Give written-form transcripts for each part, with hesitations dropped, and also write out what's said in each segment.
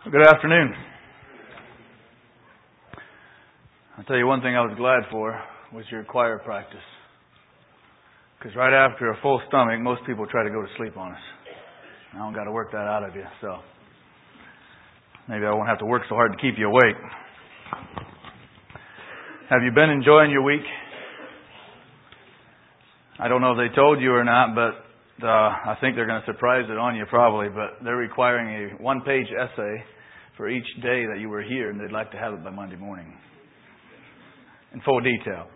Good afternoon. I'll tell you one thing I was glad for was your choir practice. Because right after a full stomach, most people try to go to sleep on us. I don't got to work that out of you, so maybe I won't have to work so hard to keep you awake. Have you been enjoying your week? I don't know if they told you or not, but I think they're going to surprise it on you probably, but they're requiring a one-page essay for each day that you were here, and they'd like to have it by Monday morning in full detail.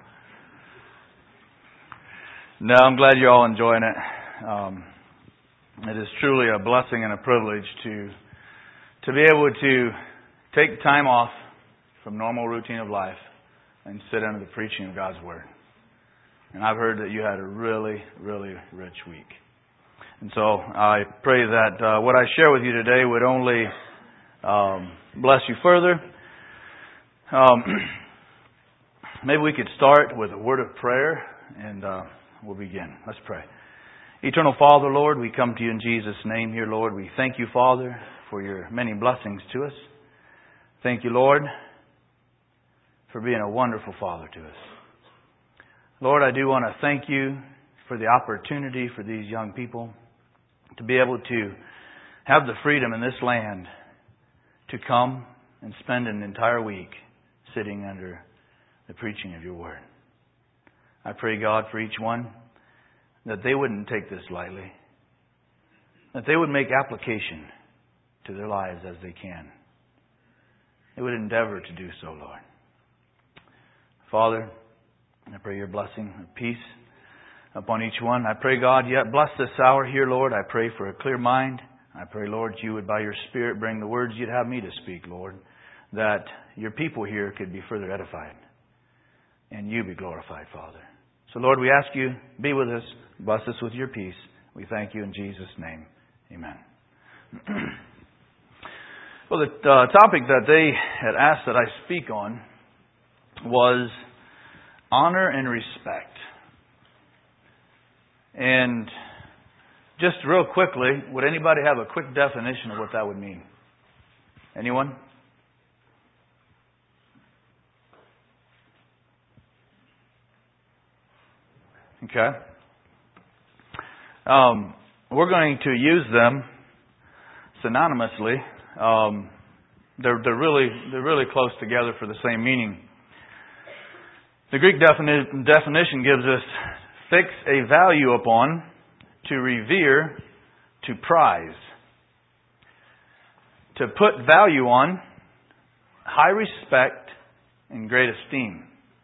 No, I'm glad you're all enjoying it. It is truly a blessing and a privilege to be able to take time off from normal routine of life and sit under the preaching of God's Word. And I've heard that you had a really, really rich week. And so I pray that what I share with you today would only bless you further. Maybe we could start with a word of prayer and we'll begin. Let's pray. Eternal Father, Lord, we come to you in Jesus' name here, Lord. We thank you, Father, for your many blessings to us. Thank you, Lord, for being a wonderful Father to us. Lord, I do want to thank you for the opportunity for these young people to be able to have the freedom in this land to come and spend an entire week sitting under the preaching of your Word. I pray, God, for each one that they wouldn't take this lightly, that they would make application to their lives as they can. They would endeavor to do so, Lord. Father, I pray your blessing and peace upon each one. I pray, God, yet bless this hour here, Lord. I pray for a clear mind. I pray, Lord, you would by your Spirit bring the words you'd have me to speak, Lord, that your people here could be further edified and you be glorified, Father. So, Lord, we ask you, be with us, bless us with your peace. We thank you in Jesus' name. Amen. Well, the topic that they had asked that I speak on was honor and respect. And just real quickly, would anybody have a quick definition of what that would mean? Anyone? Okay. We're going to use them synonymously. They're really close together for the same meaning. The Greek definition gives us fix a value upon, to revere, to prize. To put value on, high respect, and great esteem.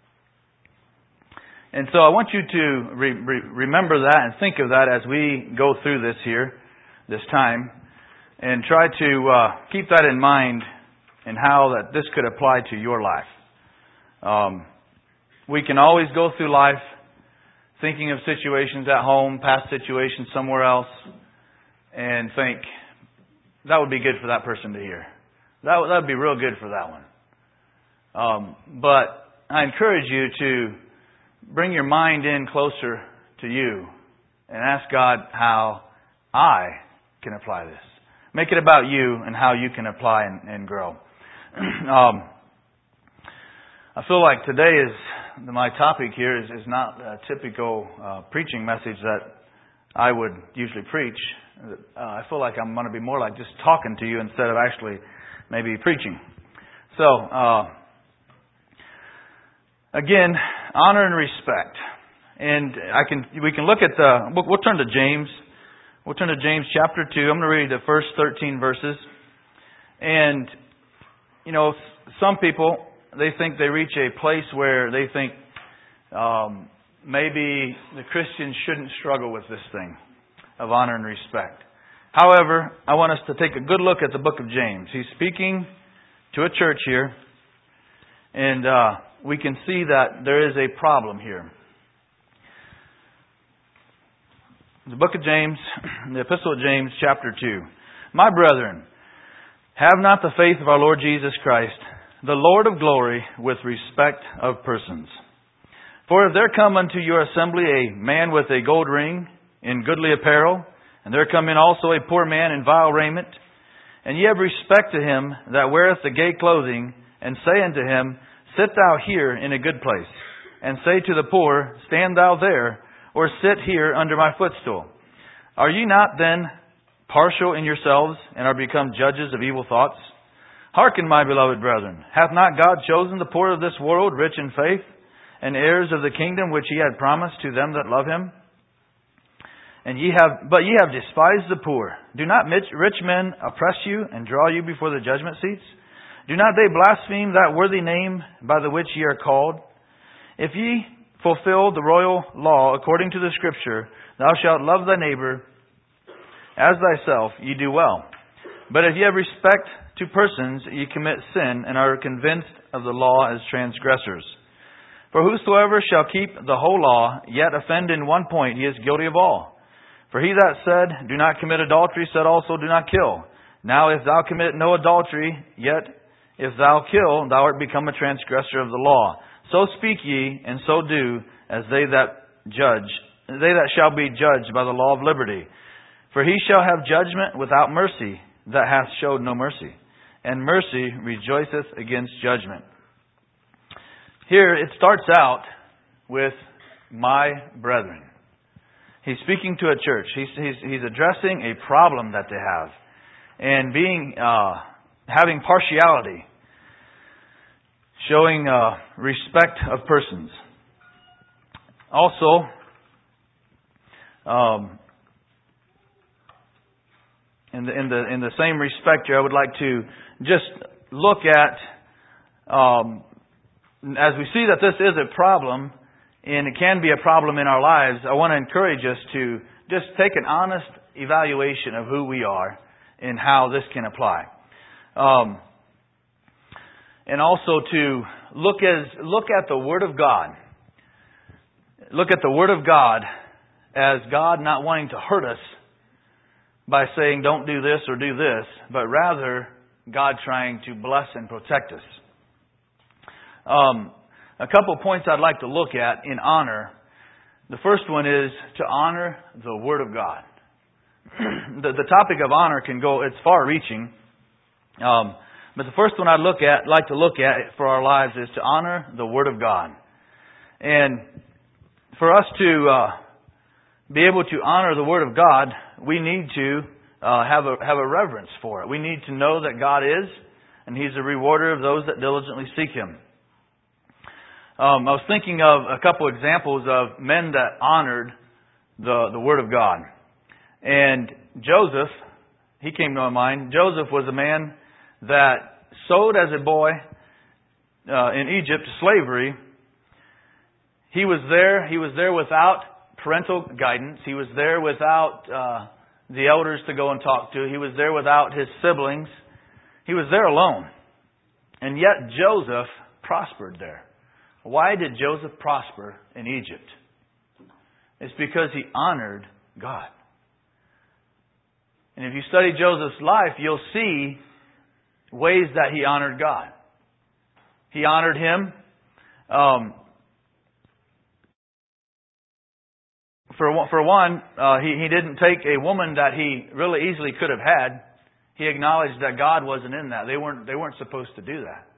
And so I want you to remember that and think of that as we go through this here, this time, and try to keep that in mind and how that this could apply to your life. We can always go through life thinking of situations at home, past situations somewhere else, and think, that would be good for that person to hear. That would be real good for that one. But I encourage you to bring your mind in closer to you and ask God how I can apply this. Make it about you and how you can apply and grow. I feel like today my topic here is not a typical preaching message that I would usually preach. I feel like I'm going to be more like just talking to you instead of actually maybe preaching. So, again, honor and respect. And we can look at we'll turn to James. We'll turn to James chapter 2. I'm going to read the first 13 verses. And, some people, they think they reach a place where they think maybe the Christians shouldn't struggle with this thing of honor and respect. However, I want us to take a good look at the book of James. He's speaking to a church here, and we can see that there is a problem here. The book of James, the epistle of James, chapter 2. My brethren, have not the faith of our Lord Jesus Christ, the Lord of glory, with respect of persons. For if there come unto your assembly a man with a gold ring in goodly apparel, and there come in also a poor man in vile raiment, And ye have respect to him that weareth the gay clothing, and say unto him, Sit thou here in a good place. And say to the poor, Stand thou there, or sit here under my footstool. Are ye not then partial in yourselves, and are become judges of evil thoughts? Hearken, my beloved brethren, hath not God chosen the poor of this world rich in faith, and heirs of the kingdom which He had promised to them that love Him? But ye have despised the poor. Do not rich men oppress you, and draw you before the judgment seats? Do not they blaspheme that worthy name by the which ye are called? If ye fulfill the royal law according to the Scripture, Thou shalt love thy neighbor as thyself, ye do well. But if ye have respect to persons, ye commit sin, and are convinced of the law as transgressors. For whosoever shall keep the whole law, yet offend in one point, he is guilty of all. For he that said, Do not commit adultery, said also, Do not kill. Now if thou commit no adultery, yet if thou kill, thou art become a transgressor of the law. So speak ye, and so do, as they that shall be judged by the law of liberty. For he shall have judgment without mercy, that hath showed no mercy. And mercy rejoiceth against judgment. Here it starts out with my brethren. He's speaking to a church. He's addressing a problem that they have. And having partiality. Showing respect of persons. Also, in the same respect here, I would like to just look at, as we see that this is a problem, and it can be a problem in our lives, I want to encourage us to just take an honest evaluation of who we are and how this can apply. And also to look at the Word of God. Look at the Word of God as God not wanting to hurt us by saying don't do this or do this, but rather God trying to bless and protect us. A couple of points I'd like to look at in honor. The first one is to honor the Word of God. The topic of honor it's far-reaching. But the first one I'd like to look at for our lives is to honor the Word of God. And for us to be able to honor the Word of God, we need to have a reverence for it. We need to know that God is, and He's a rewarder of those that diligently seek Him. I was thinking of a couple examples of men that honored the Word of God. And Joseph, he came to my mind. Joseph was a man that sold as a boy in Egypt to slavery. He was there without parental guidance. He was there without the elders to go and talk to. He was there without his siblings. He was there alone. And yet Joseph prospered there. Why did Joseph prosper in Egypt? It's because he honored God. And if you study Joseph's life, you'll see ways that he honored God. He honored Him. For one, he didn't take a woman that he really easily could have had. He acknowledged that God wasn't in that. They weren't supposed to do that.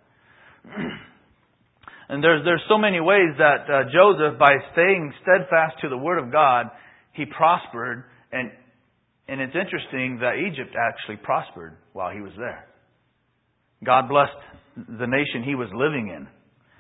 And there's so many ways that Joseph, by staying steadfast to the Word of God, he prospered. And it's interesting that Egypt actually prospered while he was there. God blessed the nation he was living in.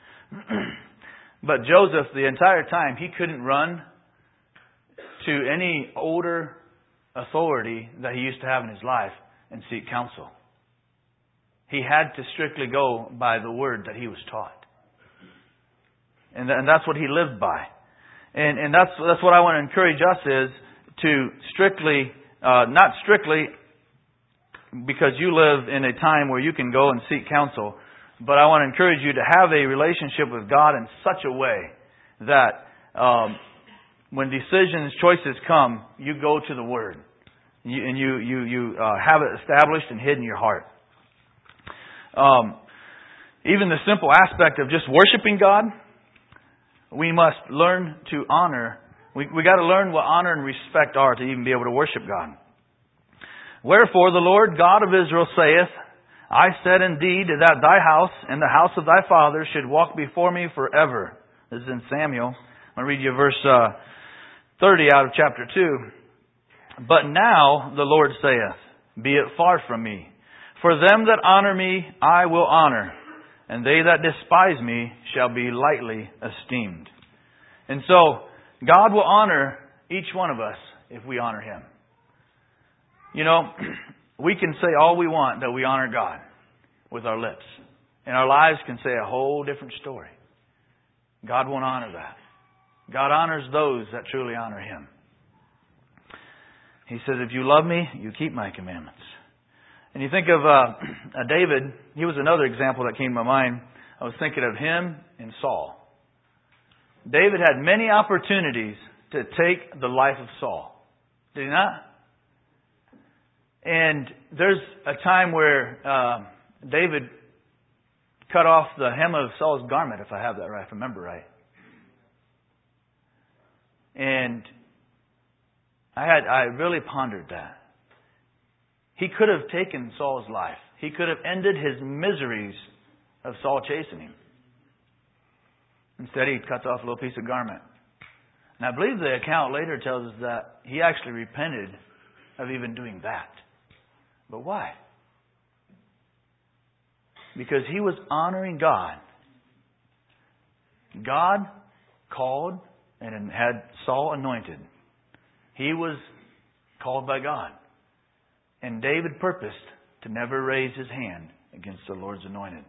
But Joseph, the entire time, he couldn't run to any older authority that he used to have in his life and seek counsel. He had to strictly go by the word that he was taught. And that's what he lived by. And that's what I want to encourage us is to strictly, not strictly because you live in a time where you can go and seek counsel, but I want to encourage you to have a relationship with God in such a way that when choices come, you go to the Word. You have it established and hid in your heart. Even the simple aspect of just worshiping God, we must learn to honor. We got to learn what honor and respect are to even be able to worship God. Wherefore the Lord God of Israel saith, I said indeed that thy house and the house of thy father should walk before me forever. This is in Samuel. I'm going to read you verse 30 out of chapter 2. But now the Lord saith, Be it far from me. For them that honor me I will honor, and they that despise me shall be lightly esteemed. And so, God will honor each one of us if we honor Him. You know, we can say all we want that we honor God with our lips. And our lives can say a whole different story. God won't honor that. God honors those that truly honor Him. He says, if you love me, you keep my commandments. And you think of David, he was another example that came to my mind. I was thinking of him and Saul. David had many opportunities to take the life of Saul. Did he not? And there's a time where David cut off the hem of Saul's garment, if I have that right, if I remember right. And I really pondered that. He could have taken Saul's life. He could have ended his miseries of Saul chasing him. Instead, he cuts off a little piece of garment. And I believe the account later tells us that he actually repented of even doing that. But why? Because he was honoring God. God called and had Saul anointed. He was called by God. And David purposed to never raise his hand against the Lord's anointed.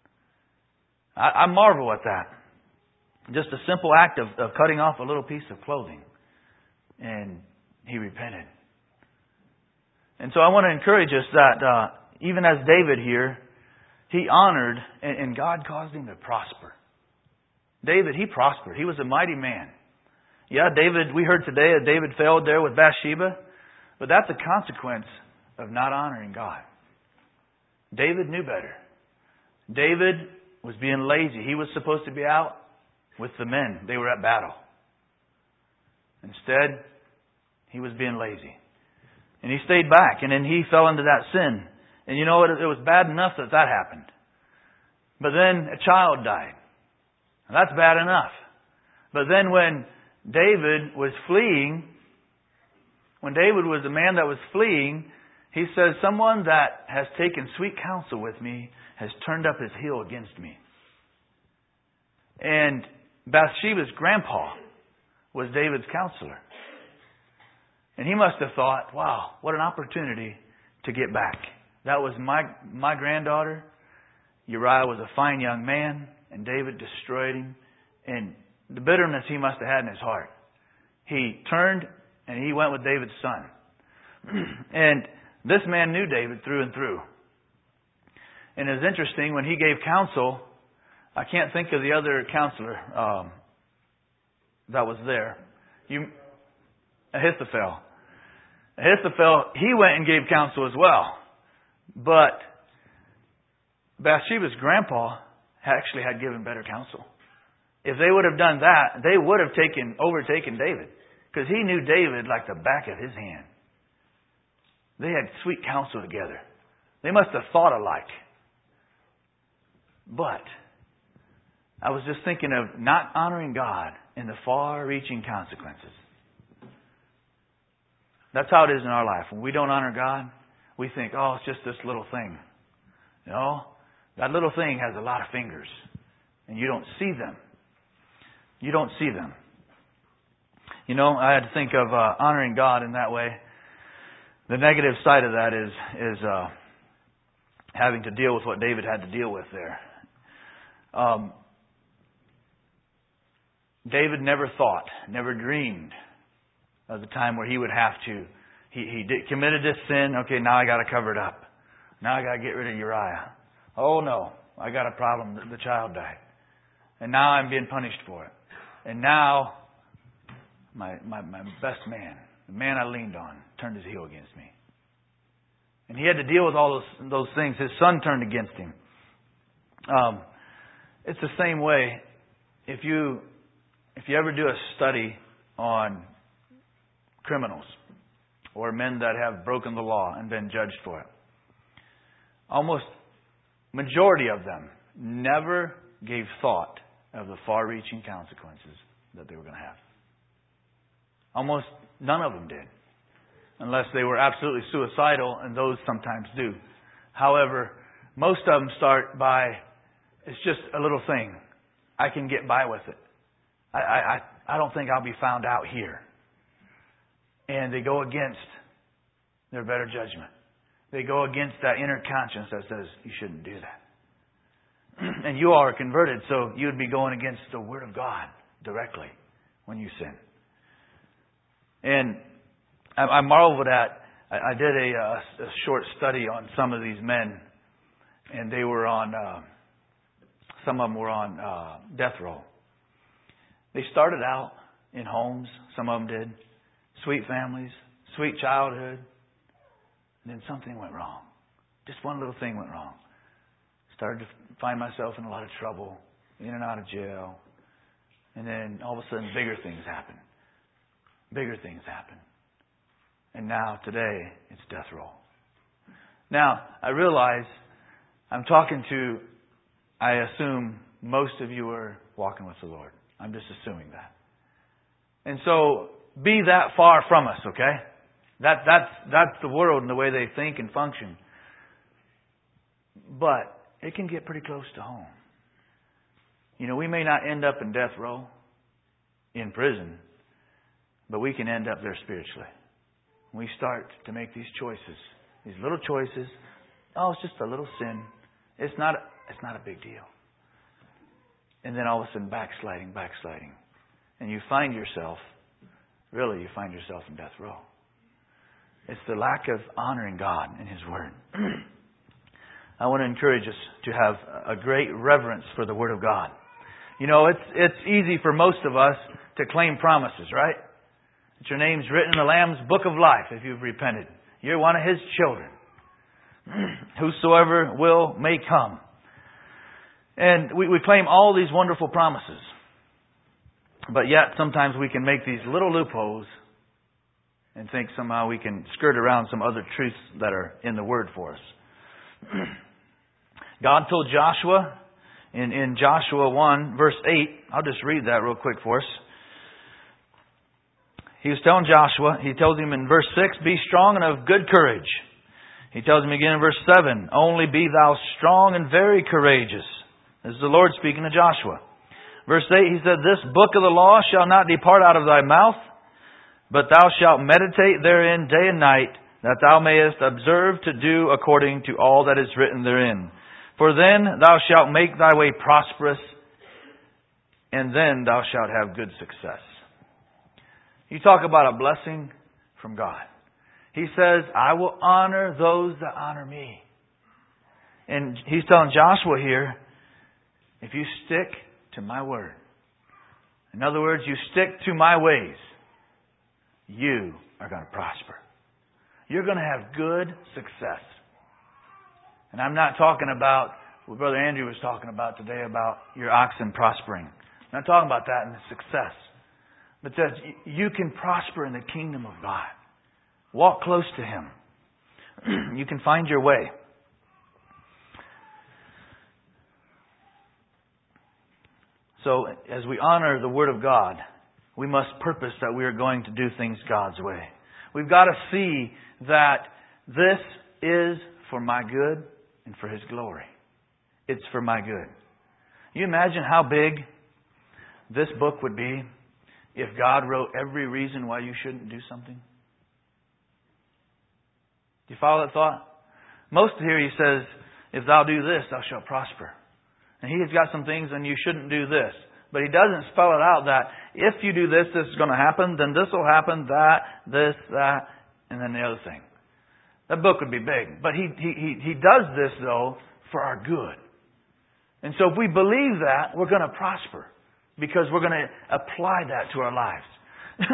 I marvel at that. Just a simple act of cutting off a little piece of clothing. And he repented. And so I want to encourage us that even as David here, he honored and God caused him to prosper. David, he prospered. He was a mighty man. Yeah, David, we heard today that David failed there with Bathsheba. But that's a consequence of not honoring God. David knew better. David was being lazy. He was supposed to be out with the men. They were at battle. Instead, he was being lazy. And he stayed back. And then he fell into that sin. And you know what? It was bad enough that happened. But then a child died. Now, that's bad enough. But then when David was fleeing, when David was the man that was fleeing, he says, someone that has taken sweet counsel with me has turned up his heel against me. And Bathsheba's grandpa was David's counselor. And he must have thought, wow, what an opportunity to get back. That was my granddaughter. Uriah was a fine young man, and David destroyed him. And the bitterness he must have had in his heart. He turned and he went with David's son. And this man knew David through and through. And it's interesting, when he gave counsel, I can't think of the other counselor that was there. Ahithophel. Ahithophel, he went and gave counsel as well. But Bathsheba's grandpa actually had given better counsel. If they would have done that, they would have overtaken David. Because he knew David like the back of his hand. They had sweet counsel together. They must have thought alike. But I was just thinking of not honoring God and the far-reaching consequences. That's how it is in our life. When we don't honor God, we think, oh, it's just this little thing. No, that little thing has a lot of fingers. And you don't see them. You don't see them. You know, I had to think of honoring God in that way. The negative side of that is having to deal with what David had to deal with there. David never thought, never dreamed of the time where he would have to. He committed this sin. Okay, now I got to cover it up. Now I got to get rid of Uriah. Oh no, I got a problem. The child died. And now I'm being punished for it. And now my best man, the man I leaned on, turned his heel against me. And he had to deal with all those things. His son turned against him. It's the same way. If you ever do a study on criminals or men that have broken the law and been judged for it. Almost majority of them never gave thought of the far-reaching consequences that they were going to have. Almost none of them did. Unless they were absolutely suicidal, and those sometimes do. However, most of them start by, it's just a little thing. I can get by with it. I don't think I'll be found out here. And they go against their better judgment. They go against that inner conscience that says, you shouldn't do that. And you are converted, so you would be going against the Word of God directly when you sin. And I marveled at, I did a short study on some of these men, and they were on, some of them were on death row. They started out in homes, some of them did, sweet families, sweet childhood, and then something went wrong. Just one little thing went wrong. Started to find myself in a lot of trouble, in and out of jail, and then all of a sudden bigger things happen. Bigger things happen. And now, today, it's death row. Now, I realize I'm talking to, I assume most of you are walking with the Lord. I'm just assuming that. And so, be that far from us, okay? That's the world and the way they think and function. But it can get pretty close to home. You know, we may not end up in death row, in prison, but we can end up there spiritually. We start to make these choices, these little choices. Oh, it's just a little sin. It's not a big deal. And then all of a sudden backsliding. And you find yourself in death row. It's the lack of honoring God and His Word. I want to encourage us to have a great reverence for the Word of God. You know, it's easy for most of us to claim promises, right? That your name's written in the Lamb's Book of Life if you've repented. You're one of His children. Whosoever will may come. And we claim all these wonderful promises. But yet sometimes we can make these little loopholes and think somehow we can skirt around some other truths that are in the Word for us. God told Joshua in Joshua 1 verse 8, I'll just read that real quick for us. He was telling Joshua, he tells him in verse 6, be strong and of good courage. He tells him again in verse 7, only be thou strong and very courageous. This is the Lord speaking to Joshua. Verse 8, he said, this book of the law shall not depart out of thy mouth, but thou shalt meditate therein day and night, that thou mayest observe to do according to all that is written therein. For then thou shalt make thy way prosperous, and then thou shalt have good success. You talk about a blessing from God. He says, I will honor those that honor me. And He's telling Joshua here, if you stick to my word, in other words, you stick to my ways, you are going to prosper. You're going to have good success. And I'm not talking about what Brother Andrew was talking about today about your oxen prospering. I'm not talking about that in the success. But that you can prosper in the kingdom of God. Walk close to Him. You can find your way. So, as we honor the Word of God, we must purpose that we are going to do things God's way. We've got to see that this is for my good and for His glory. It's for my good. You imagine how big this book would be if God wrote every reason why you shouldn't do something? Do you follow that thought? Most here He says, if thou do this, thou shalt prosper. And He has got some things and you shouldn't do this. But He doesn't spell it out that if you do this, this is going to happen, then this will happen, that, and then the other thing. That book would be big. But He does this, though, for our good. And so if we believe that, we're going to prosper. Because we're going to apply that to our lives.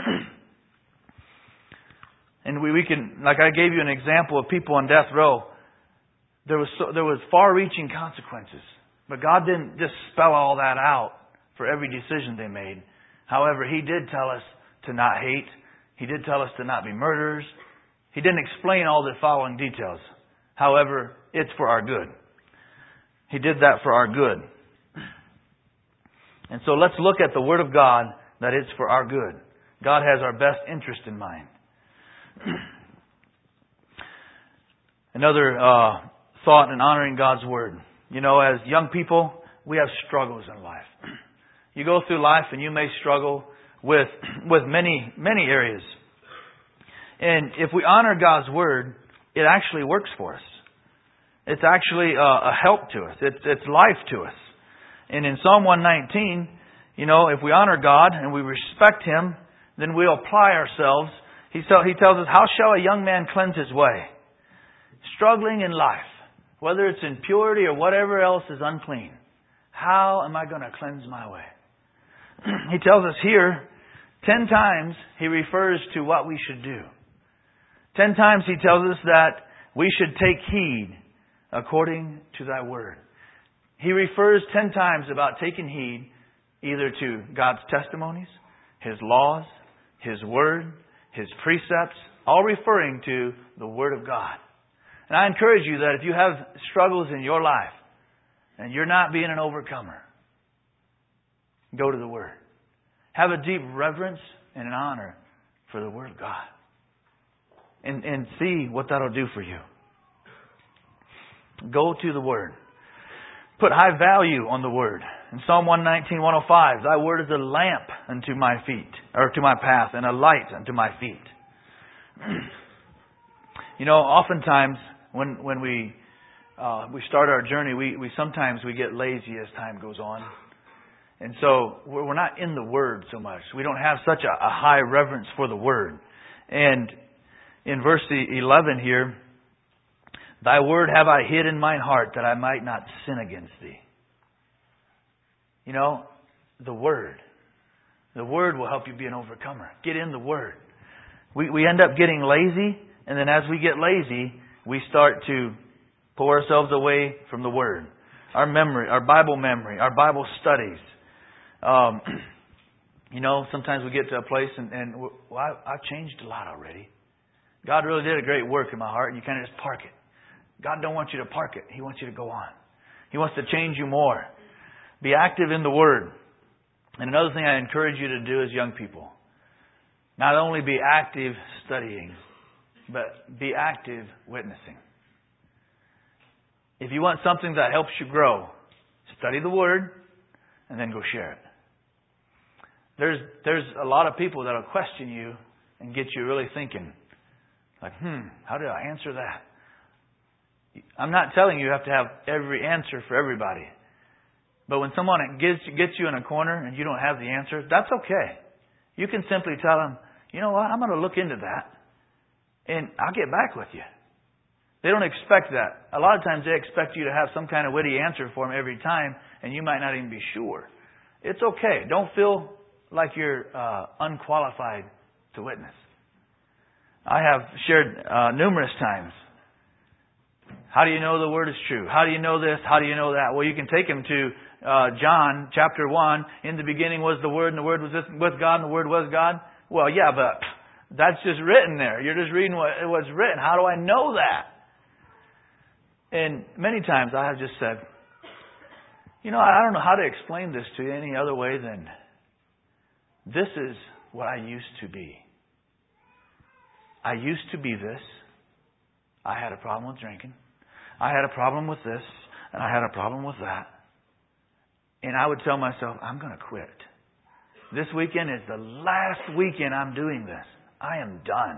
And we can, like I gave you an example of people on death row. There was far-reaching consequences. But God didn't just spell all that out for every decision they made. However, He did tell us to not hate. He did tell us to not be murderers. He didn't explain all the following details. However, it's for our good. He did that for our good. And so let's look at the Word of God, that it's for our good. God has our best interest in mind. Another thought in honoring God's Word. You know, as young people, we have struggles in life. You go through life and you may struggle with many areas. And if we honor God's Word, it actually works for us. It's actually a help to us. It's life to us. And in Psalm 119, you know, if we honor God and we respect Him, then we'll apply ourselves. He tells us, how shall a young man cleanse his way? Struggling in life, whether it's in purity or whatever else is unclean. How am I going to cleanse my way? He tells us here, 10 times He refers to what we should do. 10 times He tells us that we should take heed according to Thy Word. He refers 10 times about taking heed either to God's testimonies, His laws, His Word, His precepts, all referring to the Word of God. And I encourage you that if you have struggles in your life and you're not being an overcomer, go to the Word. Have a deep reverence and an honor for the Word of God. And see what that'll do for you. Go to the Word. Put high value on the Word. In Psalm 119, 105, Thy Word is a lamp unto my feet, or to my path, and a light unto my feet. You know, oftentimes when we start our journey, we sometimes get lazy as time goes on. And so we're not in the Word so much. We don't have such a high reverence for the Word. And in verse 11 here, Thy Word have I hid in mine heart, that I might not sin against Thee. You know, the Word. The Word will help you be an overcomer. Get in the Word. We end up getting lazy, and then as we get lazy, we start to pull ourselves away from the Word. Our memory, our Bible studies. You know, sometimes we get to a place and I've changed a lot already. God really did a great work in my heart, and you kind of just park it. God don't want you to park it. He wants you to go on. He wants to change you more. Be active in the Word. And another thing I encourage you to do as young people, not only be active studying, but be active witnessing. If you want something that helps you grow, study the Word and then go share it. There's a lot of people that will question you and get you really thinking. Like, how do I answer that? I'm not telling you have to have every answer for everybody. But when someone gets you in a corner and you don't have the answer, that's okay. You can simply tell them, you know what, I'm going to look into that. And I'll get back with you. They don't expect that. A lot of times they expect you to have some kind of witty answer for them every time, and you might not even be sure. It's okay. Don't feel like you're unqualified to witness. I have shared numerous times. How do you know the Word is true? How do you know this? How do you know that? Well, you can take them to John chapter 1. In the beginning was the Word, and the Word was with God, and the Word was God. Well, yeah, but that's just written there. You're just reading what's written. How do I know that? And many times I have just said, you know, I don't know how to explain this to you any other way than this is what I used to be. I used to be this. I had a problem with drinking. I had a problem with this. And I had a problem with that. And I would tell myself, I'm going to quit. This weekend is the last weekend I'm doing this. I am done.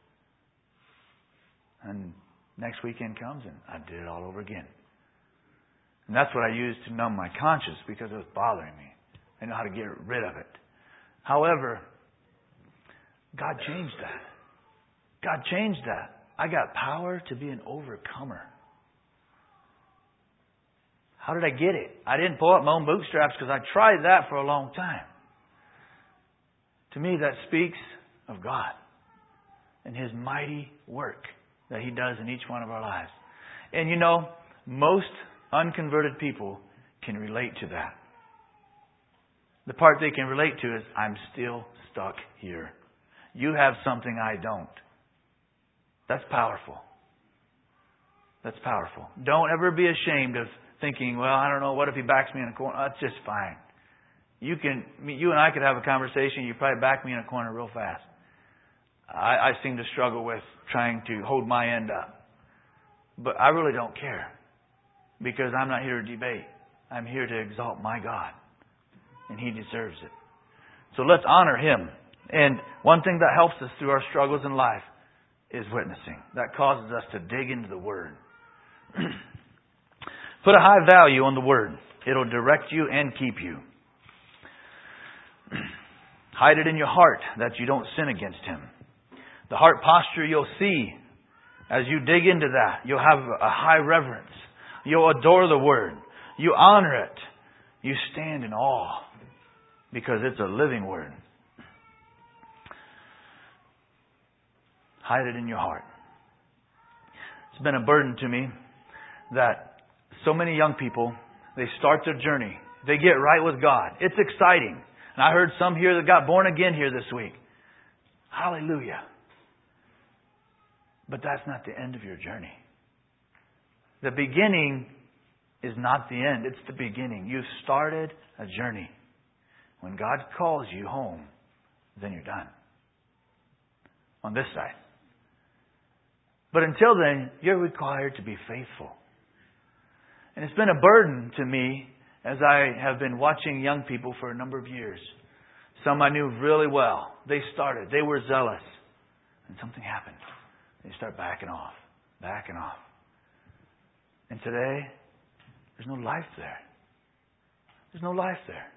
And next weekend comes and I did it all over again. And that's what I used to numb my conscience because it was bothering me. I know how to get rid of it. However, God changed that. God changed that. I got power to be an overcomer. How did I get it? I didn't pull up my own bootstraps because I tried that for a long time. To me, that speaks of God and His mighty work that He does in each one of our lives. And you know, most unconverted people can relate to that. The part they can relate to is, I'm still stuck here. You have something I don't. That's powerful. That's powerful. Don't ever be ashamed of thinking, well, I don't know, what if he backs me in a corner? That's just fine. You and I could have a conversation. You probably back me in a corner real fast. I seem to struggle with trying to hold my end up. But I really don't care. Because I'm not here to debate. I'm here to exalt my God. And He deserves it. So let's honor Him. And one thing that helps us through our struggles in life is witnessing. That causes us to dig into the Word. Put a high value on the Word. It'll direct you and keep you. Hide it in your heart that you don't sin against Him. The heart posture you'll see as you dig into that. You'll have a high reverence. You'll adore the Word. You honor it. You stand in awe because it's a living Word. Hide it in your heart. It's been a burden to me that so many young people, they start their journey. They get right with God. It's exciting. And I heard some here that got born again here this week. Hallelujah. But that's not the end of your journey. The beginning is not the end. It's the beginning. You've started a journey. When God calls you home, then you're done. On this side. But until then, you're required to be faithful. And it's been a burden to me as I have been watching young people for a number of years. Some I knew really well. They started. They were zealous. And something happened. They start backing off. Backing off. And today, there's no life there. There's no life there.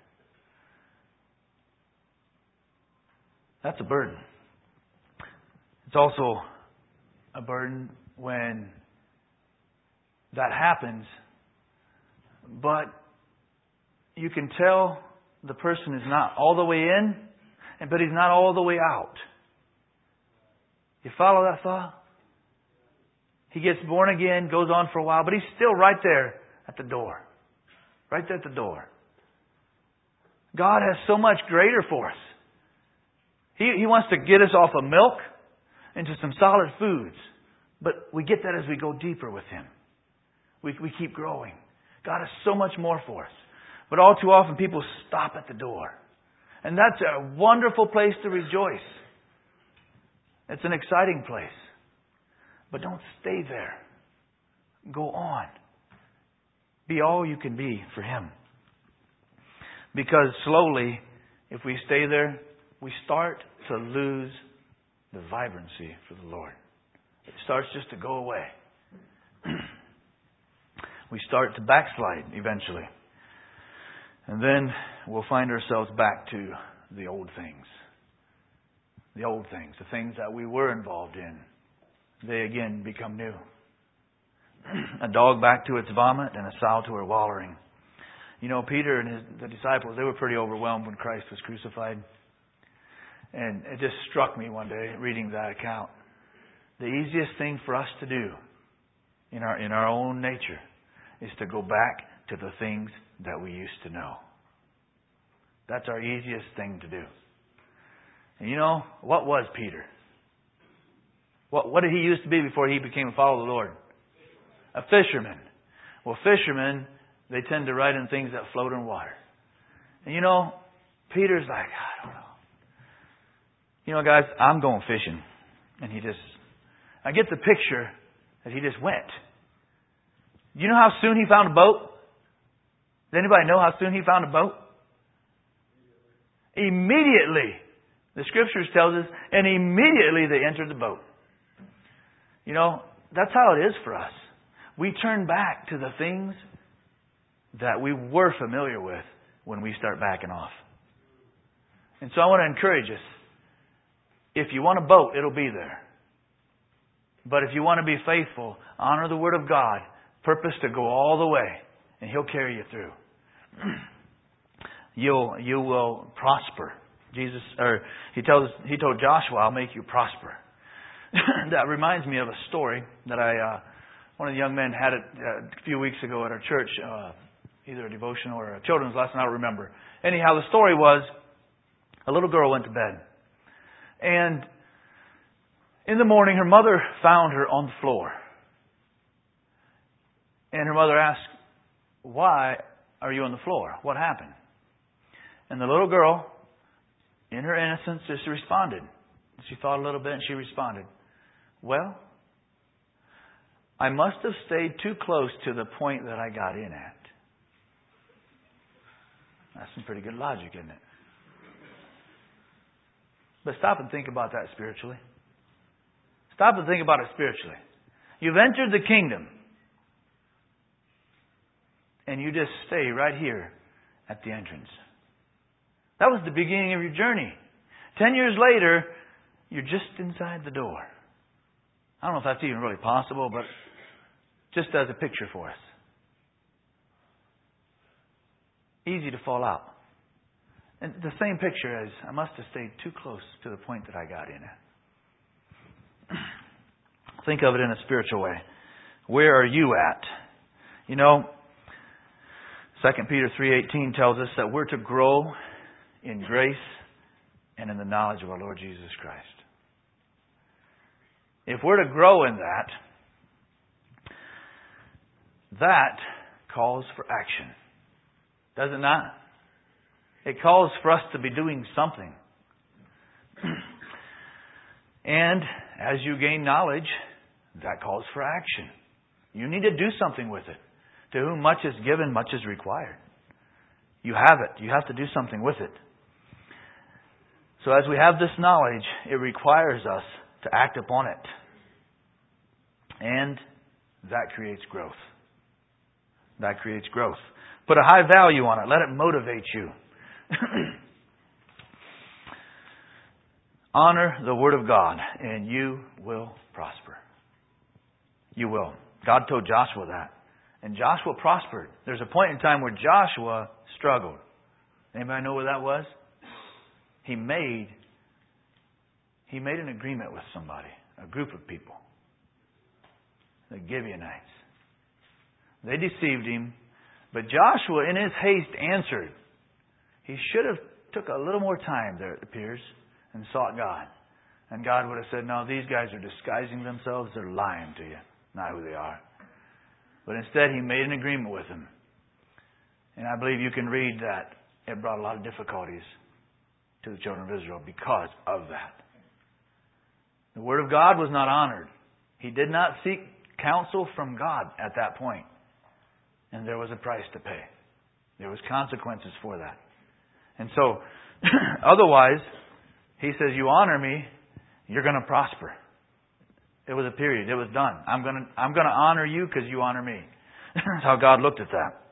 That's a burden. It's also a burden when that happens, but you can tell the person is not all the way in, but he's not all the way out. You follow that thought? He gets born again, goes on for a while, but he's still right there at the door. Right there at the door. God has so much greater for us. He wants to get us off of milk into some solid foods. But we get that as we go deeper with Him. We keep growing. God has so much more for us. But all too often people stop at the door. And that's a wonderful place to rejoice. It's an exciting place. But don't stay there. Go on. Be all you can be for Him. Because slowly, if we stay there, we start to lose the vibrancy for the Lord. It starts just to go away. We start to backslide eventually. And then we'll find ourselves back to the old things. The old things. The things that we were involved in. They again become new. A dog back to its vomit and a sow to her wallowing. You know, Peter and the disciples, they were pretty overwhelmed when Christ was crucified. And it just struck me one day reading that account. The easiest thing for us to do in our own nature is to go back to the things that we used to know. That's our easiest thing to do. And you know, what was Peter? What did he used to be before he became a follower of the Lord? A fisherman. Well, fishermen, they tend to ride in things that float in water. And you know, Peter's like, I don't know. You know, guys, I'm going fishing. And I get the picture that he just went. You know how soon he found a boat? Does anybody know how soon he found a boat? Immediately. The Scriptures tells us, and immediately they entered the boat. You know, that's how it is for us. We turn back to the things that we were familiar with when we start backing off. And so I want to encourage us. If you want a boat, it'll be there. But if you want to be faithful, honor the Word of God, purpose to go all the way, and He'll carry you through. You will prosper. He told Joshua, I'll make you prosper. That reminds me of a story that one of the young men had a few weeks ago at our church, either a devotional or a children's lesson, I don't remember. Anyhow, the story was a little girl went to bed. And In the morning, her mother found her on the floor. And her mother asked, "Why are you on the floor? What happened?" And the little girl, in her innocence, just responded. She thought a little bit and she responded, "Well, I must have stayed too close to the point that I got in at." That's some pretty good logic, isn't it? But stop and think about that spiritually. Stop and think about it spiritually. You've entered the kingdom. And you just stay right here at the entrance. That was the beginning of your journey. 10 years later, you're just inside the door. I don't know if that's even really possible, but just as a picture for us. Easy to fall out. And the same picture as, I must have stayed too close to the point that I got in at. Think of it in a spiritual way. Where are you at? You know, 2 Peter 3:18 tells us that we're to grow in grace and in the knowledge of our Lord Jesus Christ. If we're to grow in that, that calls for action. Does it not? It calls for us to be doing something. And as you gain knowledge, that calls for action. You need to do something with it. To whom much is given, much is required. You have it. You have to do something with it. So as we have this knowledge, it requires us to act upon it. And that creates growth. That creates growth. Put a high value on it. Let it motivate you. Honor the Word of God, and you will prosper. You will. God told Joshua that. And Joshua prospered. There's a point in time where Joshua struggled. Anybody know where that was? He made an agreement with somebody, a group of people, the Gibeonites. They deceived him, but Joshua, in his haste, answered. He should have took a little more time there, it appears, and sought God. And God would have said, "No, these guys are disguising themselves. They're lying to you. Not who they are." But instead, he made an agreement with them. And I believe you can read that it brought a lot of difficulties to the children of Israel because of that. The Word of God was not honored. He did not seek counsel from God at that point. And there was a price to pay. There was consequences for that. And so, otherwise, he says, "You honor me, you're going to prosper." It was a period. It was done. I'm going to honor you because you honor me. That's how God looked at that.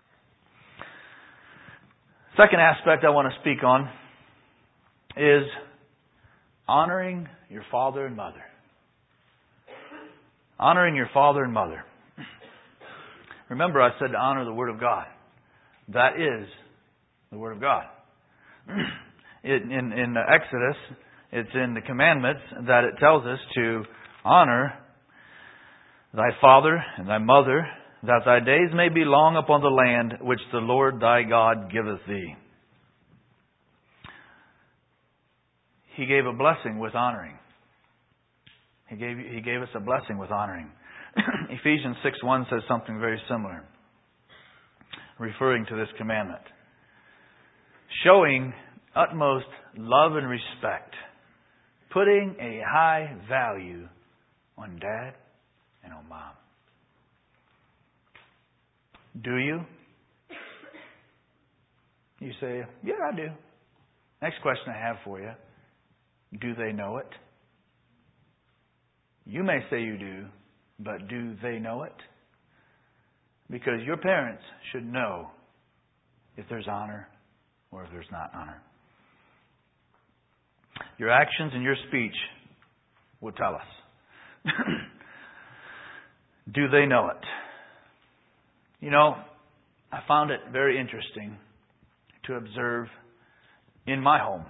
Second aspect I want to speak on is honoring your father and mother. Honoring your father and mother. Remember, I said to honor the Word of God. That is the Word of God. In Exodus, it's in the commandments that it tells us to honor thy father and thy mother, that thy days may be long upon the land which the Lord thy God giveth thee. He gave a blessing with honoring. He gave us a blessing with honoring. Ephesians 6:1 says something very similar, referring to this commandment. Showing utmost love and respect, putting a high value on Dad and on Mom. Do you? You say, "Yeah, I do." Next question I have for you. Do they know it? You may say you do, but do they know it? Because your parents should know if there's honor or if there's not honor. Your actions and your speech will tell us. Do they know it? You know, I found it very interesting to observe in my home,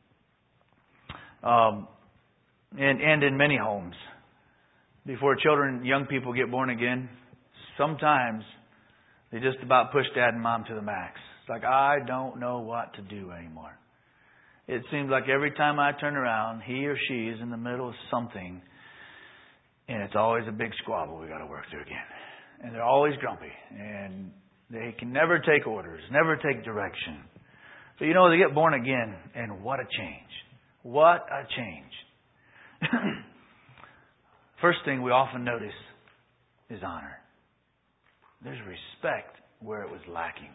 and in many homes. Before children, young people get born again, sometimes they just about push Dad and Mom to the max. It's like, I don't know what to do anymore. It seems like every time I turn around, he or she is in the middle of something, and it's always a big squabble we got to work through again. And they're always grumpy, and they can never take orders, never take direction. So they get born again, and what a change. What a change. First thing we often notice is honor. There's respect where it was lacking.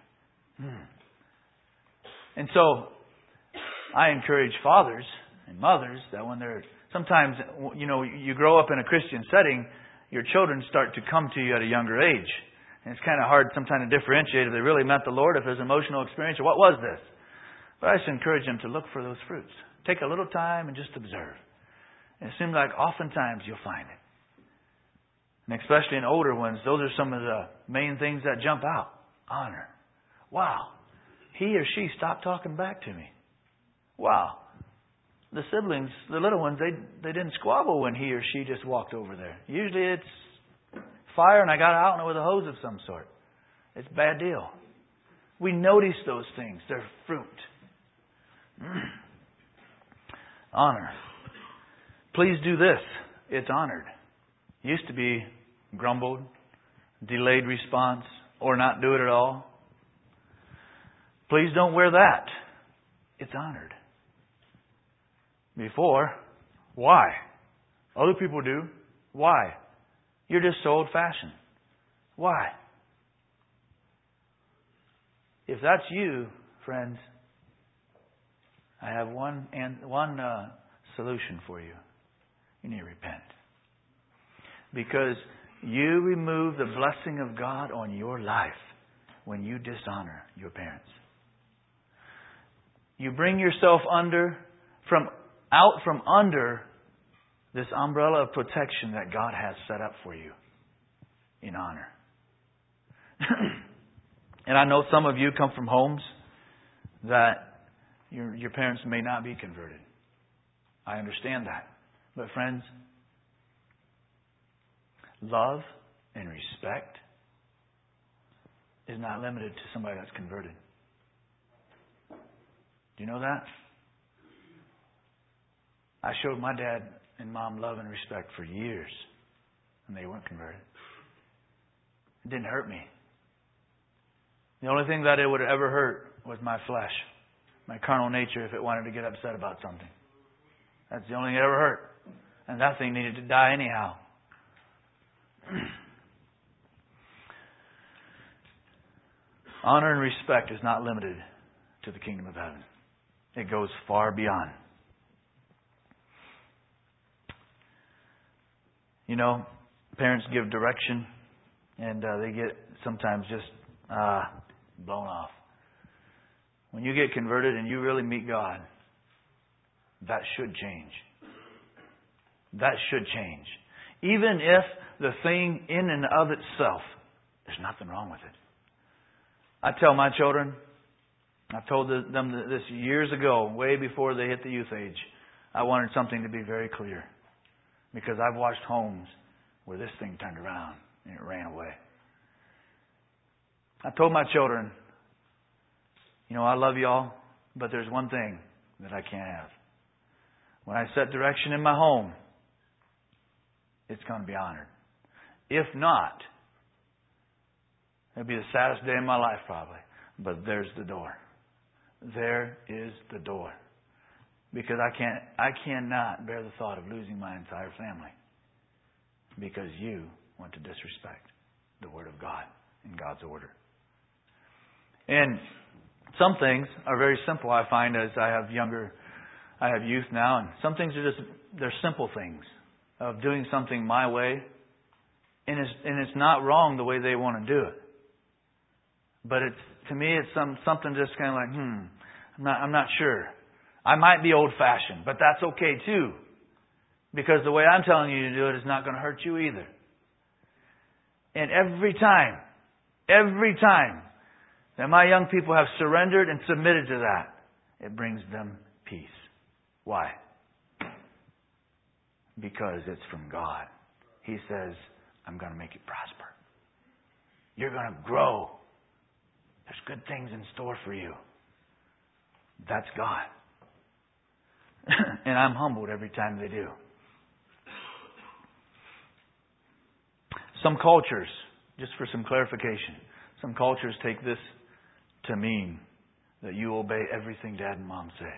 And so, I encourage fathers and mothers that when they're, sometimes, you grow up in a Christian setting, your children start to come to you at a younger age. And it's kind of hard sometimes to differentiate if they really met the Lord, if there's emotional experience, or what was this? But I just encourage them to look for those fruits. Take a little time and just observe. And it seems like oftentimes you'll find it. And especially in older ones, those are some of the main things that jump out. Honor. Wow. He or she stopped talking back to me. Wow. The siblings, the little ones, they didn't squabble when he or she just walked over there. Usually it's fire and I got out and with a hose of some sort. It's a bad deal. We notice those things. They're fruit. Honor. Please do this. It's honored. Used to be grumbled, delayed response, or not do it at all. Please don't wear that. It's honored. Before, why? Other people do. Why? You're just so old-fashioned. Why? If that's you, friends, I have one solution for you. You need to repent. Because you remove the blessing of God on your life when you dishonor your parents. You bring yourself out from under this umbrella of protection that God has set up for you in honor. And I know some of you come from homes that your parents may not be converted. I understand that. But friends, love and respect is not limited to somebody that's converted. Do you know that? I showed my dad and mom love and respect for years, and they weren't converted. It didn't hurt me. The only thing that it would have ever hurt was my flesh, my carnal nature, if it wanted to get upset about something. That's the only thing that ever hurt. And that thing needed to die anyhow. Honor and respect is not limited to the kingdom of heaven. It goes far beyond. Parents give direction and they get sometimes just blown off. When you get converted and you really meet God, that should change. That should change. Even if the thing in and of itself, there's nothing wrong with it. I tell my children, I've told them this years ago, way before they hit the youth age. I wanted something to be very clear. Because I've watched homes where this thing turned around and it ran away. I told my children, I love y'all, but there's one thing that I can't have. When I set direction in my home, it's going to be honored. If not, it'll be the saddest day of my life probably. But there's the door. There is the door. Because I cannot bear the thought of losing my entire family. Because you want to disrespect the Word of God and God's order. And some things are very simple, I find, as I have youth now, and some things they're simple things of doing something my way, and it's not wrong the way they want to do it. But to me it's something just kind of like, I'm not sure. I might be old-fashioned, but that's okay too. Because the way I'm telling you to do it is not going to hurt you either. And every time that my young people have surrendered and submitted to that, it brings them peace. Why? Because it's from God. He says, I'm going to make you prosper. You're going to grow. There's good things in store for you. That's God. And I'm humbled every time they do. Some cultures, just for some clarification, some cultures take this to mean that you obey everything Dad and Mom say.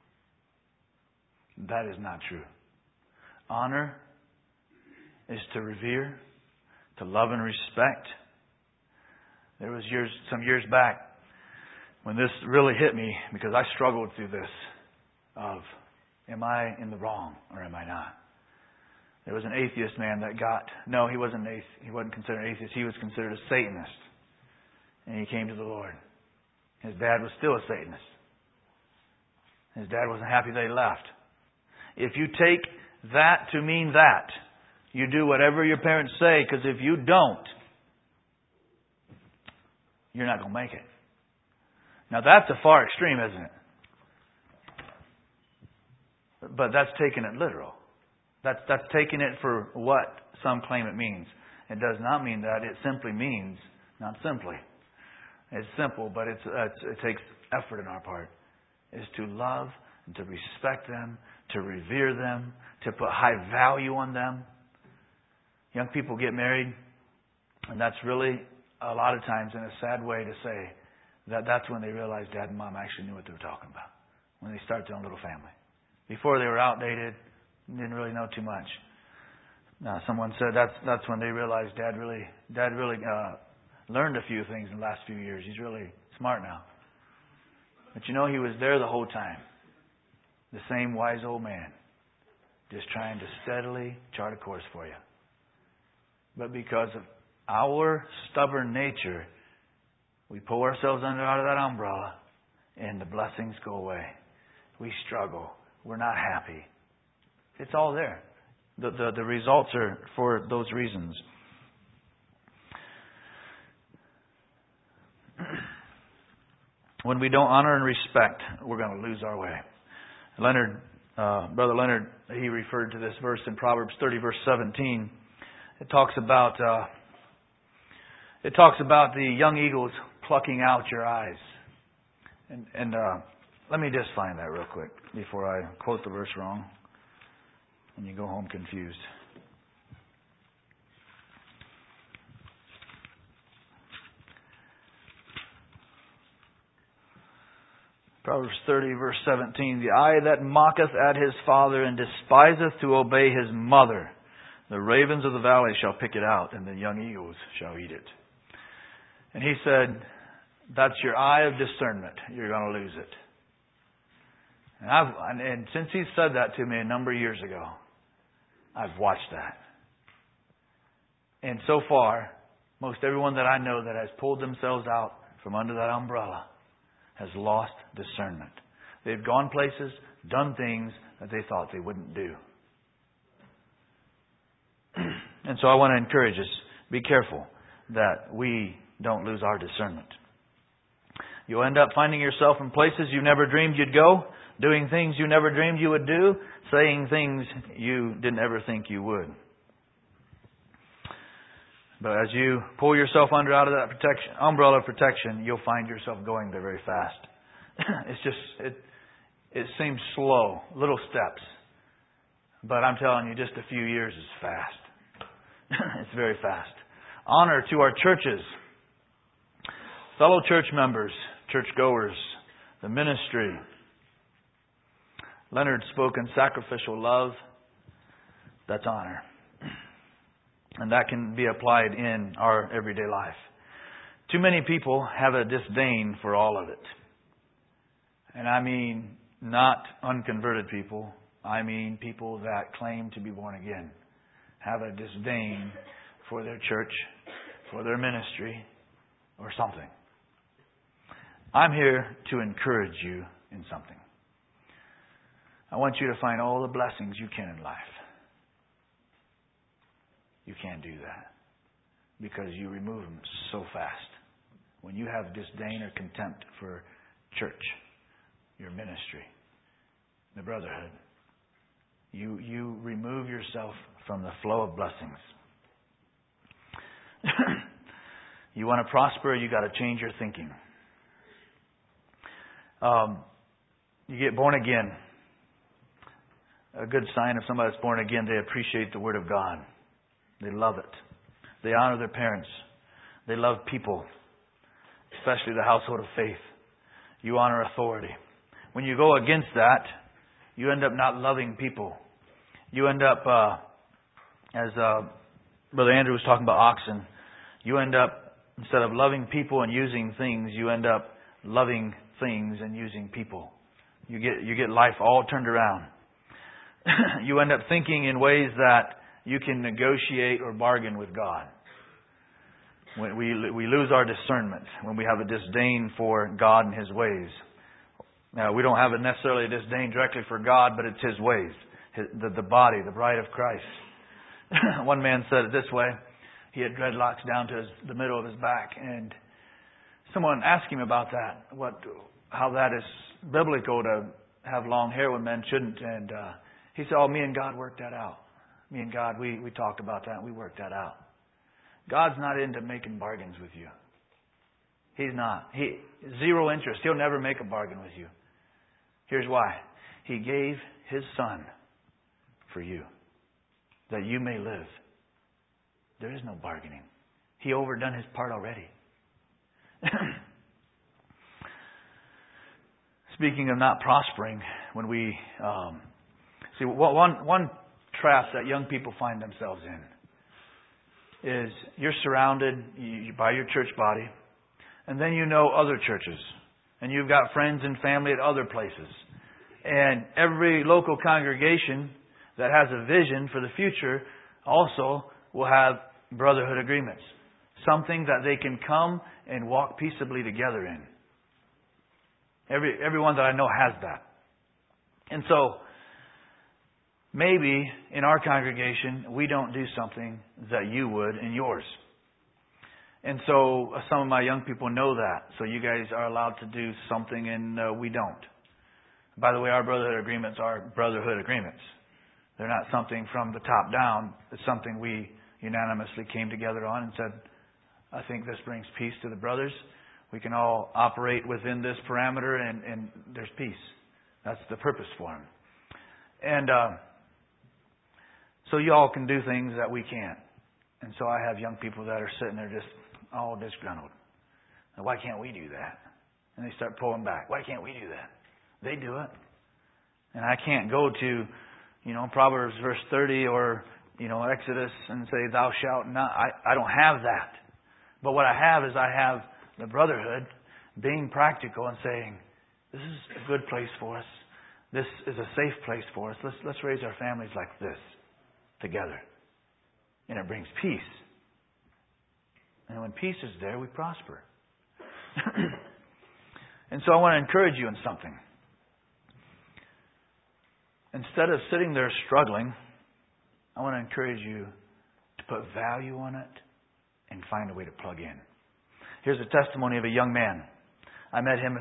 That is not true. Honor is to revere, to love and respect. There was some years back when this really hit me, because I struggled through this of, am I in the wrong or am I not? There was an atheist man that he wasn't considered an atheist. He was considered a Satanist. And he came to the Lord. His dad was still a Satanist. His dad wasn't happy they left. If you take that to mean that, you do whatever your parents say, because if you don't, you're not going to make it. Now that's a far extreme, isn't it? But that's taking it literal. That's taking it for what some claim it means. It does not mean that. It simply means, not simply. It's simple, but it takes effort on our part. Is to love and to respect them, to revere them, to put high value on them. Young people get married, and that's really a lot of times in a sad way to say that that's when they realize Dad and Mom actually knew what they were talking about. When they start their own little family. Before they were outdated, didn't really know too much. Someone said that's when they realized Dad really learned a few things in the last few years. He's really smart now. But he was there the whole time. The same wise old man. Just trying to steadily chart a course for you. But because of our stubborn nature, we pull ourselves out of that umbrella and the blessings go away. We struggle. We're not happy. It's all there. The results are for those reasons. When we don't honor and respect, we're going to lose our way. Brother Leonard, he referred to this verse in Proverbs 30, verse 17. It talks about the young eagles plucking out your eyes. And let me just find that real quick before I quote the verse wrong and you go home confused. Proverbs 30, verse 17. The eye that mocketh at his father and despiseth to obey his mother, the ravens of the valley shall pick it out, and the young eagles shall eat it. And he said, that's your eye of discernment. You're going to lose it. And since he said that to me a number of years ago, I've watched that. And so far, most everyone that I know that has pulled themselves out from under that umbrella has lost discernment. They've gone places, done things that they thought they wouldn't do. And so I want to encourage us, be careful that we don't lose our discernment. You'll end up finding yourself in places you never dreamed you'd go, doing things you never dreamed you would do, saying things you didn't ever think you would. But as you pull yourself out of that umbrella of protection, you'll find yourself going there very fast. It seems slow, little steps. But I'm telling you, just a few years is fast. It's very fast. Honor to our churches, fellow church members, churchgoers, the ministry. Leonard spoke in sacrificial love. That's honor. And that can be applied in our everyday life. Too many people have a disdain for all of it. And I mean not unconverted people. I mean people that claim to be born again. Have a disdain for their church, for their ministry, or something. I'm here to encourage you in something. I want you to find all the blessings you can in life. You can't do that because you remove them so fast. When you have disdain or contempt for church, your ministry, the brotherhood, you remove yourself from the flow of blessings. You want to prosper, you got to change your thinking. You get born again. a good sign of somebody that's born again, they appreciate the Word of God. They love it. They honor their parents. They love people, especially the household of faith. You honor authority. When you go against that, you end up not loving people. You end up, as Brother Andrew was talking about oxen, you end up, instead of loving people and using things, you end up loving things and using people. You get life all turned around. You end up thinking in ways that you can negotiate or bargain with God. When we lose our discernment when we have a disdain for God and His ways. Now, we don't have necessarily a disdain directly for God, but it's His ways. The body, the bride of Christ. One man said it this way. He had dreadlocks down to the middle of his back, and someone asked him about that, how that is biblical to have long hair when men shouldn't. And he said, me and God worked that out. Me and God, we talked about that and we worked that out. God's not into making bargains with you. He's not. Zero interest. He'll never make a bargain with you. Here's why. He gave His Son for you, that you may live. There is no bargaining. He overdone His part already. Speaking of not prospering, when we see one trap that young people find themselves in is you're surrounded by your church body, and then you know other churches, and you've got friends and family at other places, and every local congregation that has a vision for the future also will have brotherhood agreements, something that they can come and walk peaceably together in. Everyone that I know has that. And so, maybe in our congregation, we don't do something that you would in yours. And so, some of my young people know that. So you guys are allowed to do something and we don't. By the way, our brotherhood agreements are brotherhood agreements. They're not something from the top down. It's something we unanimously came together on and said, I think this brings peace to the brothers. We can all operate within this parameter and there's peace. That's the purpose for them. And so you all can do things that we can't. And so I have young people that are sitting there just all disgruntled. Now, why can't we do that? And they start pulling back. Why can't we do that? They do it. And I can't go to, Proverbs verse 30 or, Exodus and say, thou shalt not. I don't have that. But what I have is I have the brotherhood being practical and saying, this is a good place for us. This is a safe place for us. Let's raise our families like this together. And it brings peace. And when peace is there, we prosper. And so I want to encourage you in something. Instead of sitting there struggling, I want to encourage you to put value on it and find a way to plug in. Here's a testimony of a young man. I met him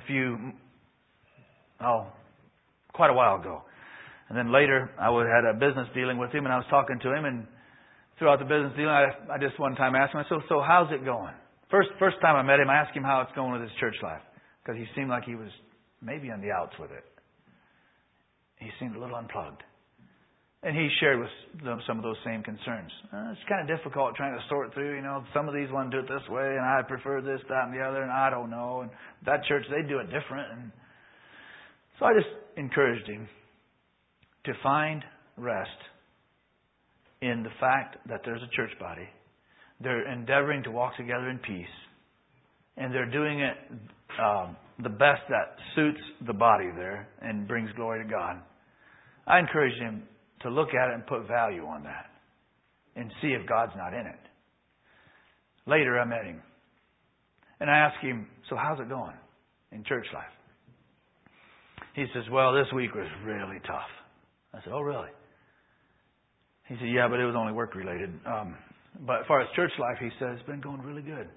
quite a while ago. And then later, I had a business dealing with him, and I was talking to him, and throughout the business dealing, I just one time asked him, so how's it going? First time I met him, I asked him how it's going with his church life, because he seemed like he was maybe on the outs with it. He seemed a little unplugged. And he shared with them some of those same concerns. It's kind of difficult trying to sort through, some of these want to do it this way, and I prefer this, that, and the other, and I don't know. And that church, they do it different. And so I just encouraged him to find rest in the fact that there's a church body. They're endeavoring to walk together in peace. And they're doing it the best that suits the body there and brings glory to God. I encouraged him to look at it and put value on that and see if God's not in it. Later, I met him. And I asked him, so how's it going in church life? He says, well, this week was really tough. I said, oh, really? He said, yeah, but it was only work related. But as far as church life, he says, it's been going really good.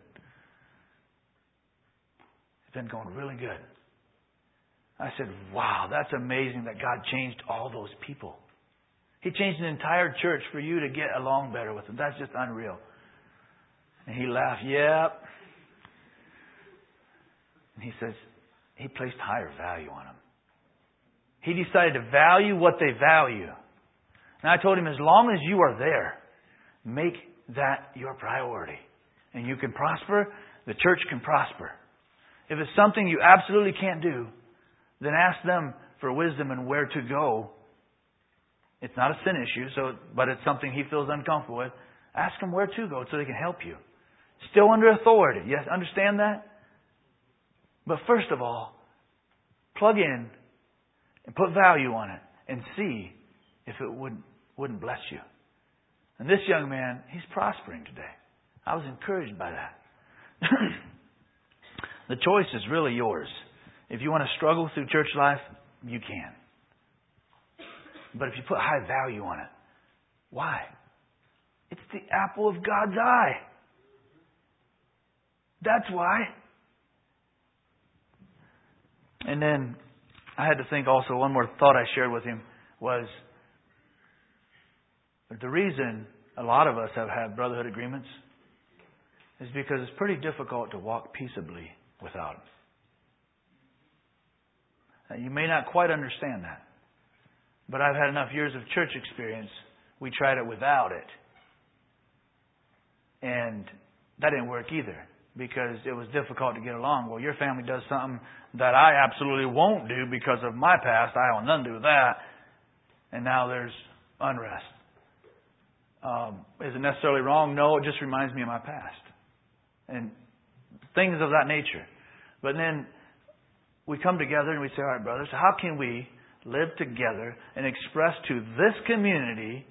It's been going really good. I said, wow, that's amazing that God changed all those people. He changed an entire church for you to get along better with them. That's just unreal. And he laughed, yep. And he says, he placed higher value on them. He decided to value what they value. And I told him, as long as you are there, make that your priority. And you can prosper, the church can prosper. If it's something you absolutely can't do, then ask them for wisdom and where to go. It's not a sin issue, but it's something he feels uncomfortable with. Ask them where to go so they can help you. Still under authority. Yes, understand that? But first of all, plug in and put value on it and see if it wouldn't bless you. And this young man, he's prospering today. I was encouraged by that. The choice is really yours. If you want to struggle through church life, you can. But if you put high value on it, why? It's the apple of God's eye. That's why. And then I had to think also, one more thought I shared with him was the reason a lot of us have had brotherhood agreements is because it's pretty difficult to walk peaceably without them. Now, you may not quite understand that, but I've had enough years of church experience. We tried it without it. And that didn't work either because it was difficult to get along. Well, your family does something that I absolutely won't do because of my past. I have nothing to do with that. And now there's unrest. Is it necessarily wrong? No, it just reminds me of my past. And things of that nature. But then we come together and we say, all right, brothers, how can we live together and express to this community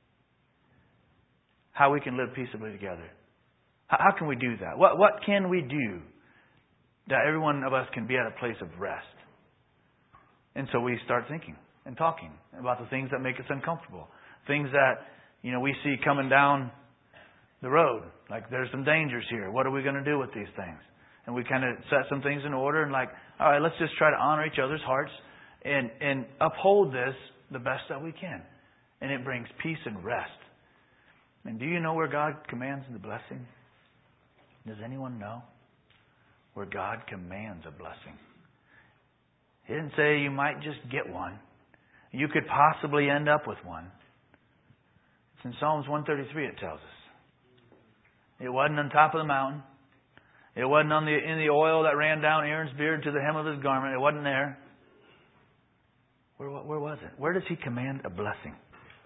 how we can live peaceably together? How can we do that? What can we do that every one of us can be at a place of rest? And so we start thinking and talking about the things that make us uncomfortable. Things that, we see coming down the road. Like, there's some dangers here. What are we going to do with these things? And we kind of set some things in order and all right, let's just try to honor each other's hearts and uphold this the best that we can. And it brings peace and rest. And do you know where God commands the blessing? Does anyone know where God commands a blessing? He didn't say you might just get one. You could possibly end up with one. It's in Psalms 133 it tells us. It wasn't on top of the mountain. It wasn't in the oil that ran down Aaron's beard to the hem of his garment. It wasn't there. Where was it? Where does he command a blessing?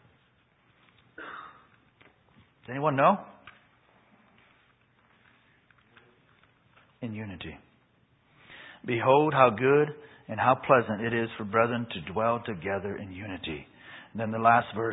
Does anyone know? In unity. Behold how good and how pleasant it is for brethren to dwell together in unity. And then the last verse,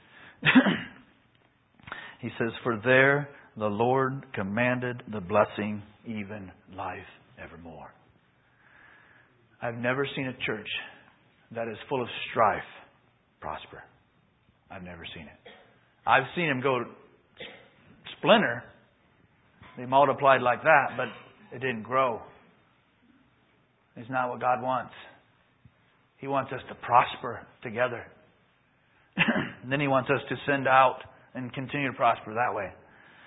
he says, for there the Lord commanded the blessing, even life evermore. I've never seen a church that is full of strife prosper. I've never seen it. I've seen them go splinter. They multiplied like that, but it didn't grow. It's not what God wants. He wants us to prosper together. And then He wants us to send out and continue to prosper that way.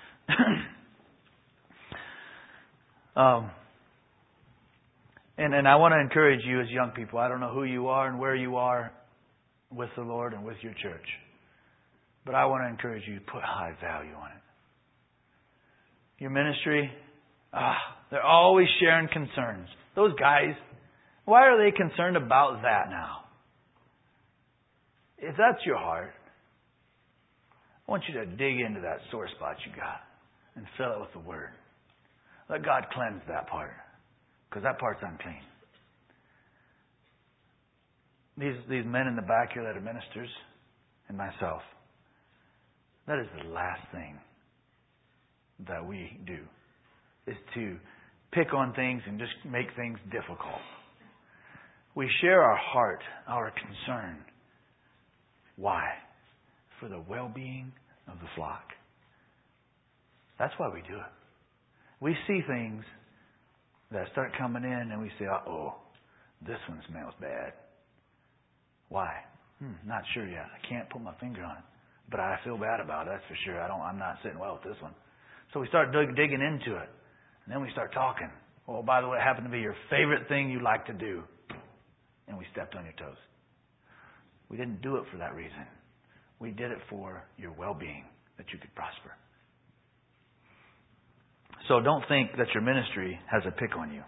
And I want to encourage you as young people. I don't know who you are and where you are with the Lord and with your church. But I want to encourage you to put high value on it. Your ministry, they're always sharing concerns. Those guys, why are they concerned about that now? If that's your heart, I want you to dig into that sore spot you got and fill it with the Word. Let God cleanse that part, because that part's unclean. These men in the back here that are ministers, and myself, that is the last thing that we do, is to pick on things and just make things difficult. We share our heart, our concern. Why? For the well-being of the flock. That's why we do it. We see things that start coming in and we say, uh-oh, this one smells bad. Why? Not sure yet. I can't put my finger on it. But I feel bad about it, that's for sure. I'm not sitting well with this one. So we start digging into it. And then we start talking. Oh, by the way, it happened to be your favorite thing you like to do. And we stepped on your toes. We didn't do it for that reason. We did it for your well-being, that you could prosper. So don't think that your ministry has a pick on you.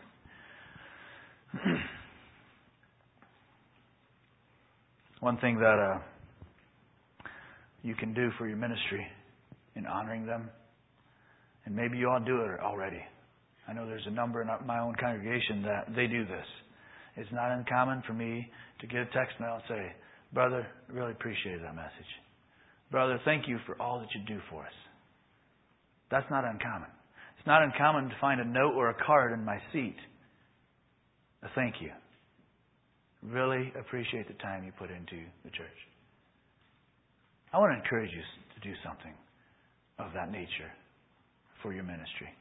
One thing that you can do for your ministry in honoring them, and maybe you all do it already. I know there's a number in my own congregation that they do this. It's not uncommon for me to get a text mail and say, "Brother, really appreciated that message. Brother, thank you for all that you do for us." That's not uncommon. It's not uncommon to find a note or a card in my seat. A thank you. Really appreciate the time you put into the church. I want to encourage you to do something of that nature for your ministry.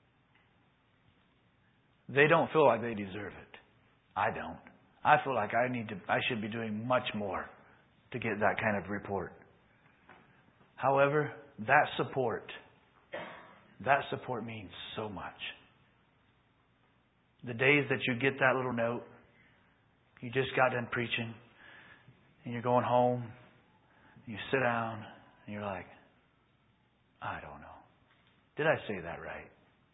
They don't feel like they deserve it. I don't. I feel like I should be doing much more to get that kind of report. However, that support means so much. The days that you get that little note, you just got done preaching, and you're going home, you sit down, and you're like, I don't know. Did I say that right?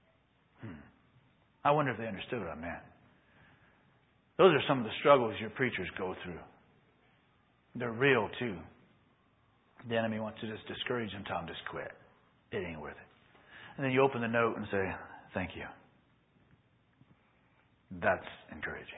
I wonder if they understood what I meant. Those are some of the struggles your preachers go through. They're real too. The enemy wants to just discourage them, tell them just quit. It ain't worth it. And then you open the note and say, thank you. That's encouraging.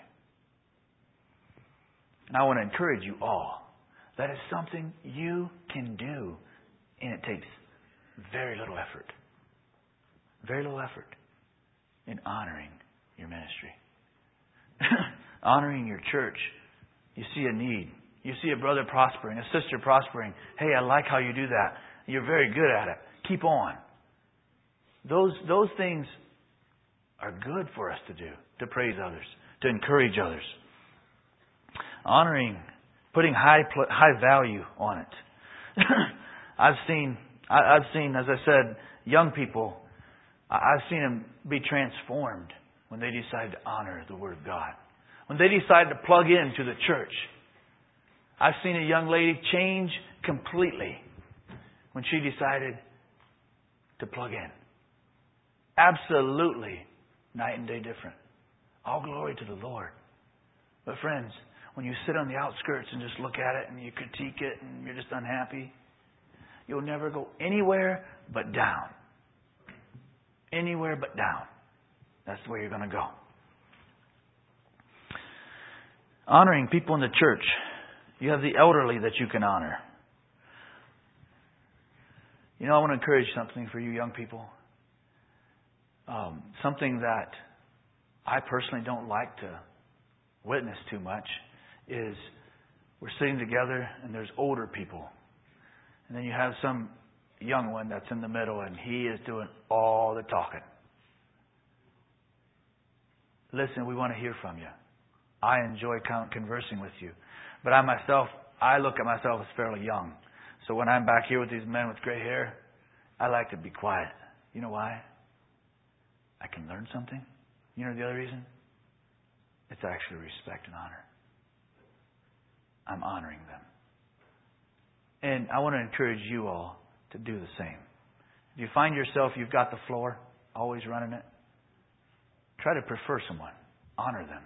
And I want to encourage you all. That is something you can do. And it takes very little effort. Very little effort in honoring your ministry. Honoring your church. You see a need. You see a brother prospering, a sister prospering. Hey, I like how you do that. You're very good at it. Keep on. Those things are good for us to do. To praise others. To encourage others. Honoring. Putting high value on it. I've seen, as I said, young people. I've seen them be transformed when they decide to honor the Word of God. When they decide to plug into the church. I've seen a young lady change completely when she decided to plug in. Absolutely night and day different. All glory to the Lord. But friends, when you sit on the outskirts and just look at it and you critique it and you're just unhappy, you'll never go anywhere but down. Anywhere but down. That's the way you're going to go. Honoring people in the church. You have the elderly that you can honor. You know, I want to encourage something for you young people. Something that I personally don't like to witness too much is we're sitting together and there's older people. And then you have some young one that's in the middle and he is doing all the talking. Listen, we want to hear from you. I enjoy conversing with you. But I look at myself as fairly young. So when I'm back here with these men with gray hair, I like to be quiet. You know why? I can learn something. You know the other reason? It's actually respect and honor. I'm honoring them. And I want to encourage you all to do the same. If you find yourself, you've got the floor, always running it, try to prefer someone. Honor them.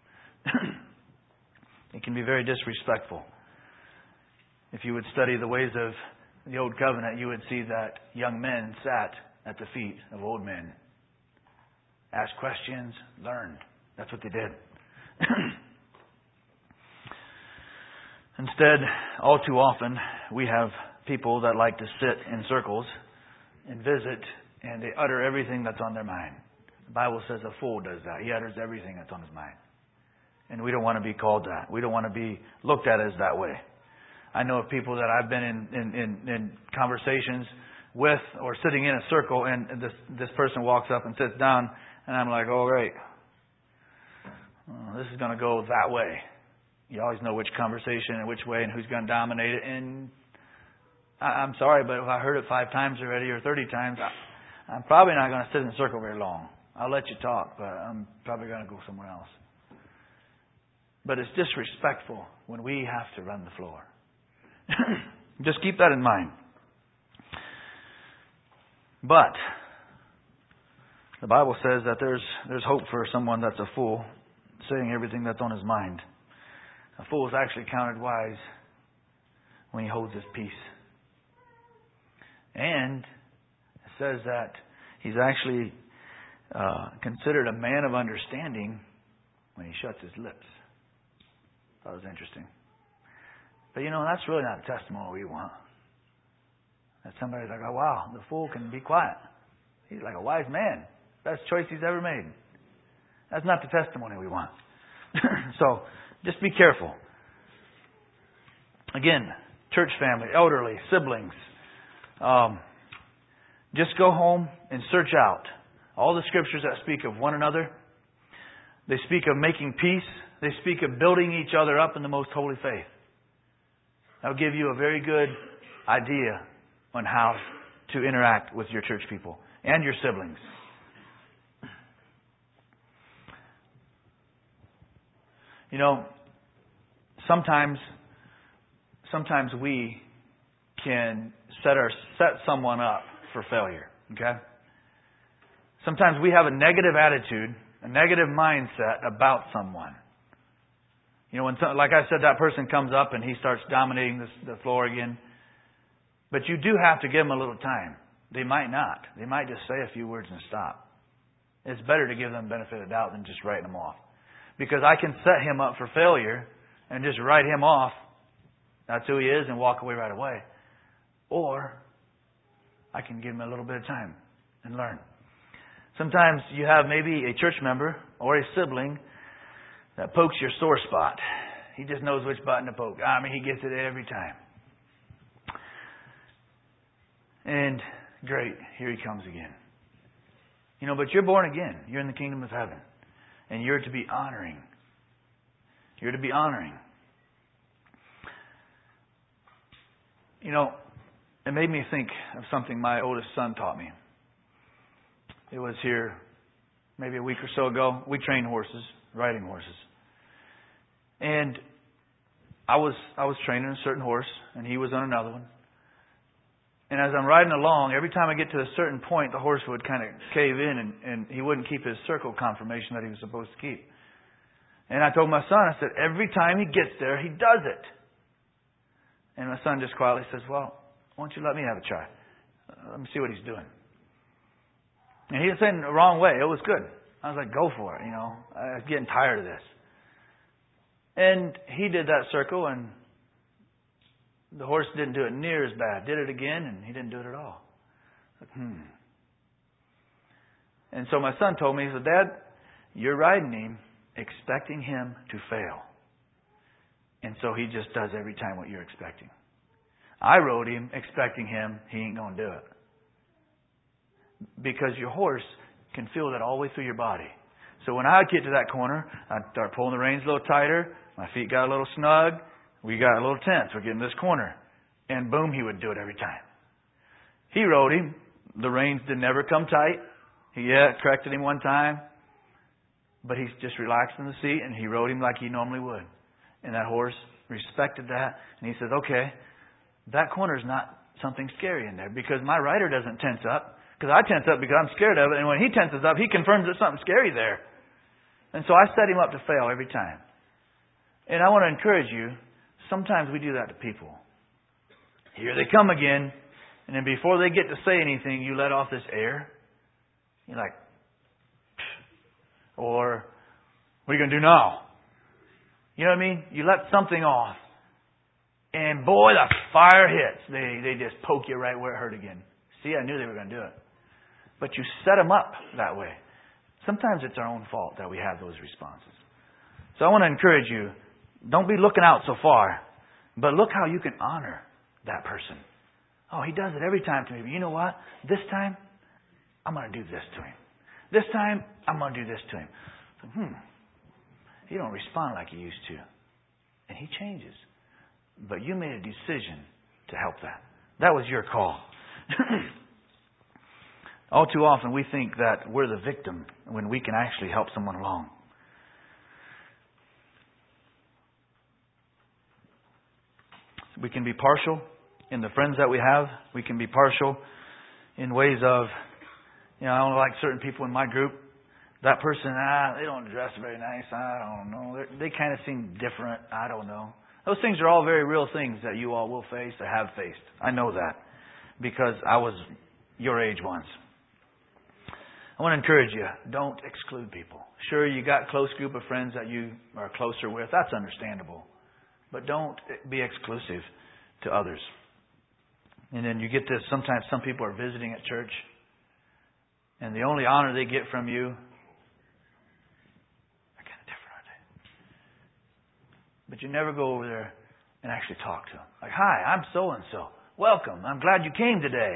It can be very disrespectful. If you would study the ways of the Old Covenant, you would see that young men sat at the feet of old men. Asked questions, learned. That's what they did. Instead, all too often, we have people that like to sit in circles and visit, and they utter everything that's on their mind. The Bible says a fool does that. He utters everything that's on his mind. And we don't want to be called that. We don't want to be looked at as that way. I know of people that I've been in conversations with or sitting in a circle, and this person walks up and sits down, and I'm like, oh, great. This is going to go that way. You always know which conversation and which way and who's going to dominate it. And I'm sorry, but if I heard it 5 times already or 30 times, I'm probably not going to sit in a circle very long. I'll let you talk, but I'm probably going to go somewhere else. But it's disrespectful when we have to run the floor. Just keep that in mind. But the Bible says that there's hope for someone that's a fool, saying everything that's on his mind. A fool is actually counted wise when he holds his peace. And it says that he's actually considered a man of understanding when he shuts his lips. That was interesting. But that's really not the testimony we want. That somebody's like, oh wow, the fool can be quiet. He's like a wise man. Best choice he's ever made. That's not the testimony we want. So, just be careful. Again, church family, elderly, siblings. Just go home and search out all the scriptures that speak of one another. They speak of making peace. They speak of building each other up in the most holy faith. That'll give you a very good idea on how to interact with your church people and your siblings. Sometimes we can set someone up for failure. Okay? Sometimes we have a negative attitude, a negative mindset about someone. Like I said, that person comes up and he starts dominating the floor again. But you do have to give them a little time. They might not. They might just say a few words and stop. It's better to give them benefit of the doubt than just writing them off. Because I can set him up for failure and just write him off. That's who he is and walk away right away. Or I can give him a little bit of time and learn. Sometimes you have maybe a church member or a sibling that pokes your sore spot. He just knows which button to poke. He gets it every time. And great, here he comes again. But you're born again. You're in the kingdom of heaven. And you're to be honoring. You're to be honoring. It made me think of something my oldest son taught me. It was here maybe a week or so ago. We train horses, riding horses. And I was training a certain horse, and he was on another one. And as I'm riding along, every time I get to a certain point, the horse would kind of cave in and he wouldn't keep his circle conformation that he was supposed to keep. And I told my son, I said, every time he gets there, he does it. And my son just quietly says, well, why don't you let me have a try? Let me see what he's doing. And he was saying it the wrong way. It was good. I was like, go for it, I was getting tired of this. And he did that circle, and the horse didn't do it near as bad. Did it again, and he didn't do it at all. And so my son told me, he said, Dad, you're riding him expecting him to fail. And so he just does every time what you're expecting. I rode him expecting he ain't going to do it. Because your horse can feel that all the way through your body. So when I get to that corner, I start pulling the reins a little tighter. My feet got a little snug. We got a little tense. We're getting this corner. And boom, he would do it every time. He rode him. The reins did never come tight. He corrected him one time. But he just relaxed in the seat and he rode him like he normally would. And that horse respected that. And he says, okay, that corner is not something scary in there because my rider doesn't tense up. Because I tense up because I'm scared of it. And when he tenses up, he confirms there's something scary there. And so I set him up to fail every time. And I want to encourage you, sometimes we do that to people. Here they come again. And then before they get to say anything, you let off this air. You're like, pfft. Or, what are you going to do now? You know what I mean? You let something off. And boy, the fire hits. They just poke you right where it hurt again. See, I knew they were going to do it. But you set them up that way. Sometimes it's our own fault that we have those responses. So I want to encourage you, don't be looking out so far, but look how you can honor that person. Oh, he does it every time to me. But you know what? This time, I'm going to do this to him. This time, I'm going to do this to him. So, he don't respond like he used to. And he changes. But you made a decision to help that. That was your call. All too often we think that we're the victim when we can actually help someone along. We can be partial in the friends that we have. We can be partial in ways of, I don't like certain people in my group. That person, they don't dress very nice. I don't know. They kind of seem different. I don't know. Those things are all very real things that you all will face or have faced. I know that because I was your age once. I want to encourage you, don't exclude people. Sure, you got a close group of friends that you are closer with. That's understandable. But don't be exclusive to others. And then you get this, sometimes some people are visiting at church, and the only honor they get from you, they're kind of different, aren't they? But you never go over there and actually talk to them. Like, hi, I'm so-and-so. Welcome. I'm glad you came today.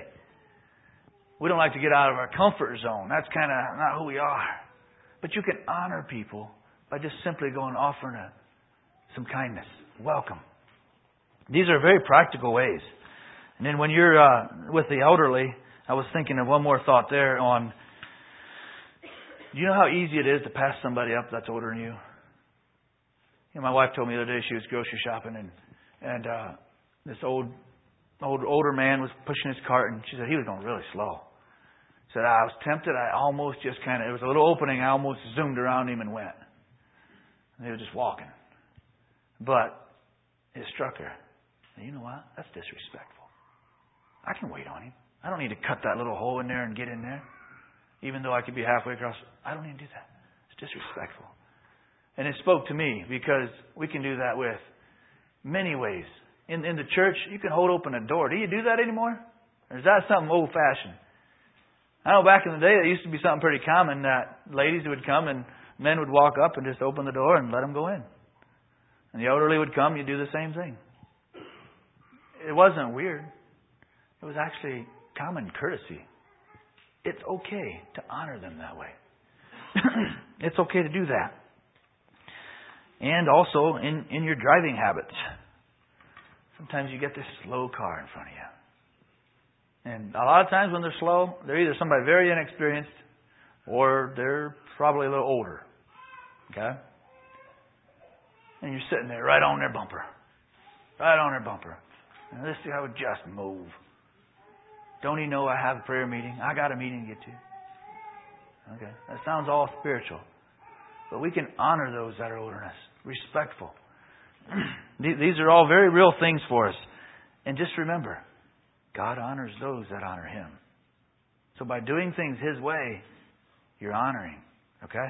We don't like to get out of our comfort zone. That's kind of not who we are. But you can honor people by just simply going and offering some kindness. Welcome. These are very practical ways. And then when you're with the elderly, I was thinking of one more thought there on, do you know how easy it is to pass somebody up that's older than you? My wife told me the other day she was grocery shopping and this older man was pushing his cart, and she said he was going really slow. She said, I was tempted. I almost just it was a little opening. I almost zoomed around him and went. And they were just walking. But it struck her. And you know what? That's disrespectful. I can wait on him. I don't need to cut that little hole in there and get in there. Even though I could be halfway across. I don't need to do that. It's disrespectful. And it spoke to me because we can do that with many ways. In the church, you can hold open a door. Do you do that anymore? Or is that something old-fashioned? I know back in the day, it used to be something pretty common that ladies would come and men would walk up and just open the door and let them go in. And the elderly would come, you'd do the same thing. It wasn't weird. It was actually common courtesy. It's okay to honor them that way. It's okay to do that. And also in your driving habits. Sometimes you get this slow car in front of you. And a lot of times when they're slow, they're either somebody very inexperienced or they're probably a little older. Okay? And you're sitting there right on their bumper. Right on their bumper. And this guy would just move. Don't he know I have a prayer meeting? I got a meeting to get to. Okay? That sounds all spiritual. But we can honor those that are older than us. Respectful. These are all very real things for us. And just remember, God honors those that honor Him. So by doing things His way, you're honoring. Okay?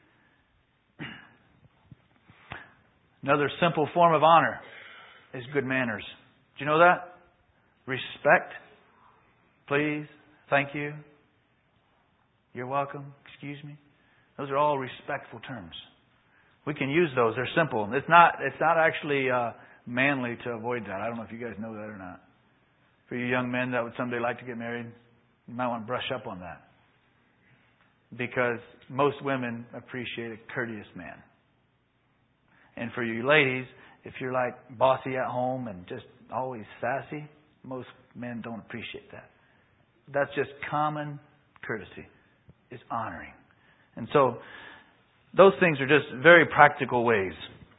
Another simple form of honor is good manners. Do you know that? Respect. Please. Thank you. You're welcome. Excuse me. Those are all respectful terms. We can use those. They're simple. It's not actually manly to avoid that. I don't know if you guys know that or not. For you young men that would someday like to get married, you might want to brush up on that. Because most women appreciate a courteous man. And for you ladies, if you're like bossy at home and just always sassy, most men don't appreciate that. That's just common courtesy. It's honoring. And so those things are just very practical ways.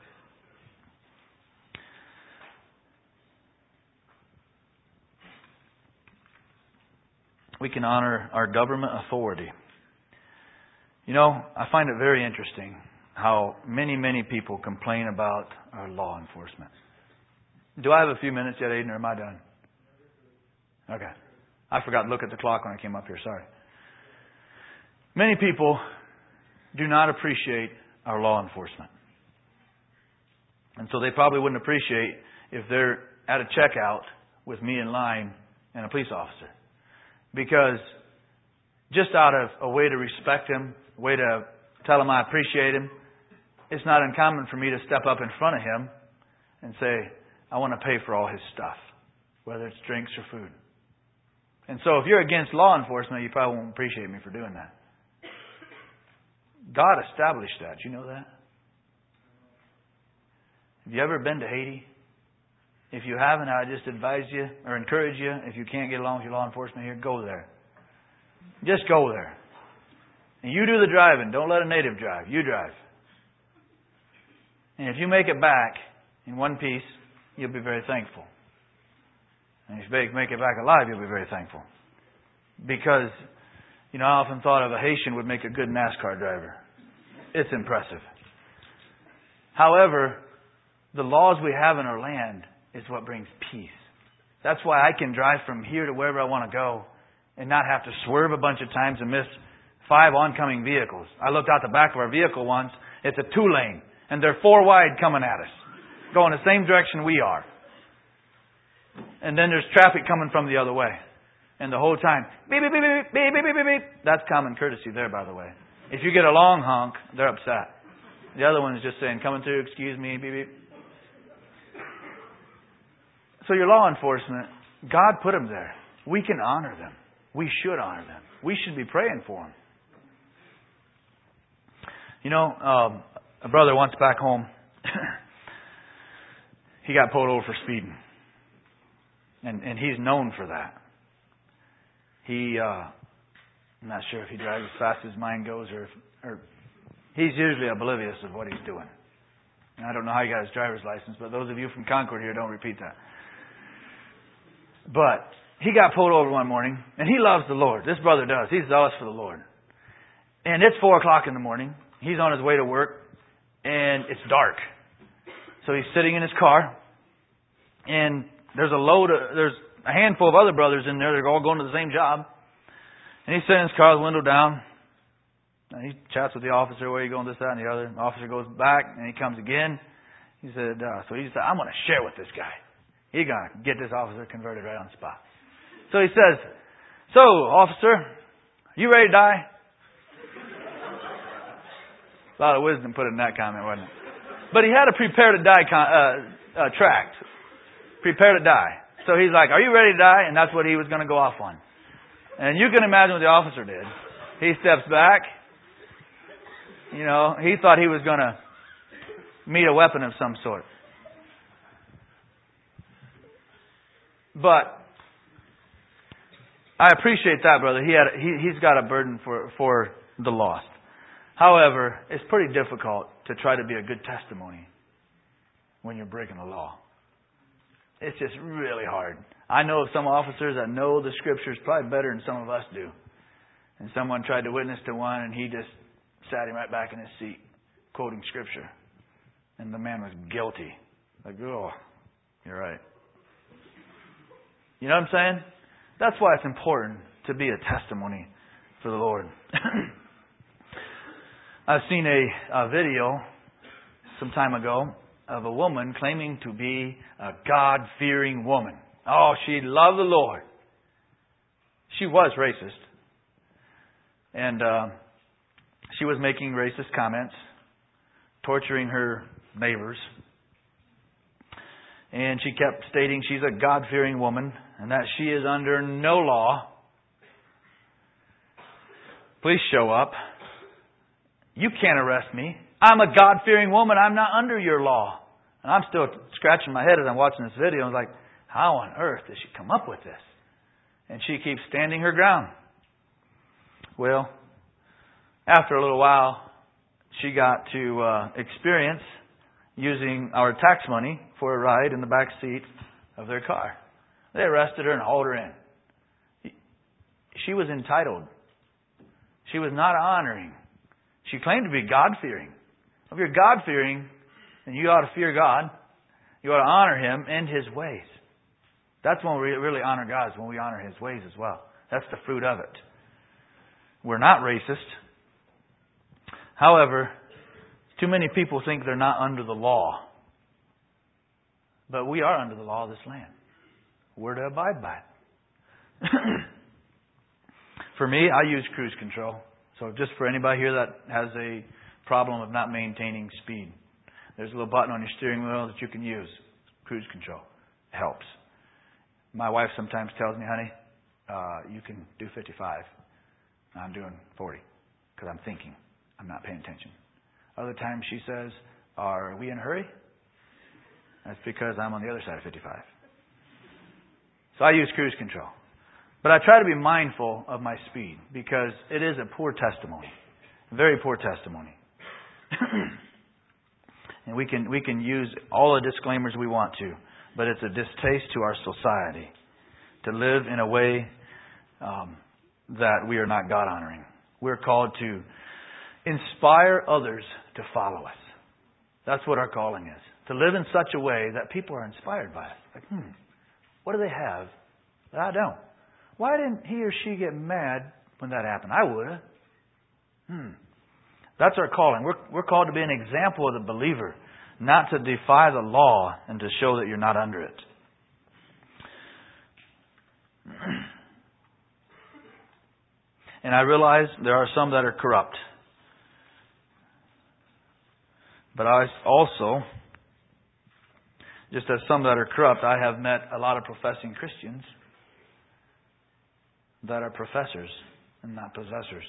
We can honor our government authority. I find it very interesting how many people complain about our law enforcement. Do I have a few minutes yet, Aiden, or am I done? Okay. I forgot to look at the clock when I came up here. Sorry. Many people do not appreciate our law enforcement. And so they probably wouldn't appreciate if they're at a checkout with me in line and a police officer. Because just out of a way to respect him, a way to tell him I appreciate him, it's not uncommon for me to step up in front of him and say, I want to pay for all his stuff, whether it's drinks or food. And so if you're against law enforcement, you probably won't appreciate me for doing that. God established that. Do you know that? Have you ever been to Haiti? If you haven't, I just advise you or encourage you, if you can't get along with your law enforcement here, go there. Just go there. And you do the driving. Don't let a native drive. You drive. And if you make it back in one piece, you'll be very thankful. And if you make it back alive, you'll be very thankful. Because, I often thought of a Haitian would make a good NASCAR driver. It's impressive. However, the laws we have in our land is what brings peace. That's why I can drive from here to wherever I want to go and not have to swerve a bunch of times and miss 5 oncoming vehicles. I looked out the back of our vehicle once. It's a 2-lane. And they're 4 wide coming at us, going the same direction we are. And then there's traffic coming from the other way. And the whole time, beep, beep, beep, beep, beep, beep, beep, beep, beep. That's common courtesy there, by the way. If you get a long honk, they're upset. The other one is just saying, coming through, excuse me, beep, beep. So your law enforcement, God put them there. We can honor them. We should honor them. We should be praying for them. A brother once back home, he got pulled over for speeding. And he's known for that. I'm not sure if he drives as fast as mine goes or he's usually oblivious of what he's doing. And I don't know how he got his driver's license, but those of you from Concord here, don't repeat that. But he got pulled over one morning, and he loves the Lord. This brother does. He's zealous for the Lord. And it's 4 o'clock in the morning. He's on his way to work, and it's dark. So he's sitting in his car, and there's a handful of other brothers in there. They're all going to the same job. And he's sitting in his car, the window down. And he chats with the officer, where are you going, this, that, and the other. The officer goes back, and he comes again. He said, I'm going to share with this guy. He's going to get this officer converted right on the spot. So he says, so, officer, are you ready to die? A lot of wisdom put in that comment, wasn't it? But he had a prepare to die tract. Prepare to die. So he's like, are you ready to die? And that's what he was going to go off on. And you can imagine what the officer did. He steps back. He thought he was going to meet a weapon of some sort. But I appreciate that, brother. He's got a burden for the lost. However, it's pretty difficult to try to be a good testimony when you're breaking the law. It's just really hard. I know of some officers that know the Scriptures probably better than some of us do. And someone tried to witness to one, and he just sat him right back in his seat, quoting Scripture. And the man was guilty. Like, oh, you're right. You know what I'm saying? That's why it's important to be a testimony for the Lord. I've seen a video some time ago of a woman claiming to be a God-fearing woman. Oh, she loved the Lord. She was racist. And she was making racist comments, torturing her neighbors. And she kept stating she's a God-fearing woman and that she is under no law. Please show up. You can't arrest me. I'm a God-fearing woman. I'm not under your law. And I'm still scratching my head as I'm watching this video. I was like, how on earth did she come up with this? And she keeps standing her ground. Well, after a little while, she got to experience using our tax money for a ride in the back seat of their car. They arrested her and hauled her in. She was entitled. She was not honoring. She claimed to be God-fearing. If you're God-fearing, then you ought to fear God. You ought to honor Him and His ways. That's when we really honor God, is when we honor His ways as well. That's the fruit of it. We're not racist. However, too many people think they're not under the law. But we are under the law of this land. We're to abide by it. For me, I use cruise control. So just for anybody here that has a problem of not maintaining speed, there's a little button on your steering wheel that you can use. Cruise control. It helps. My wife sometimes tells me, honey, you can do 55. I'm doing 40 because I'm thinking. I'm not paying attention. Other times she says, are we in a hurry? That's because I'm on the other side of 55. So I use cruise control. But I try to be mindful of my speed because it is a poor testimony. Very poor testimony. And we can use all the disclaimers we want to. but it's a distaste to our society to live in a way that we are not God-honoring. We're called to inspire others to follow us. That's what our calling is. To live in such a way that people are inspired by us. Like, what do they have that I don't? Why didn't he or she get mad when that happened? I would have. That's our calling. We're called to be an example of the believer, not to defy the law and to show that you're not under it. And I realize there are some that are corrupt. But I also, just as some that are corrupt, I have met a lot of professing Christians that are professors and not possessors.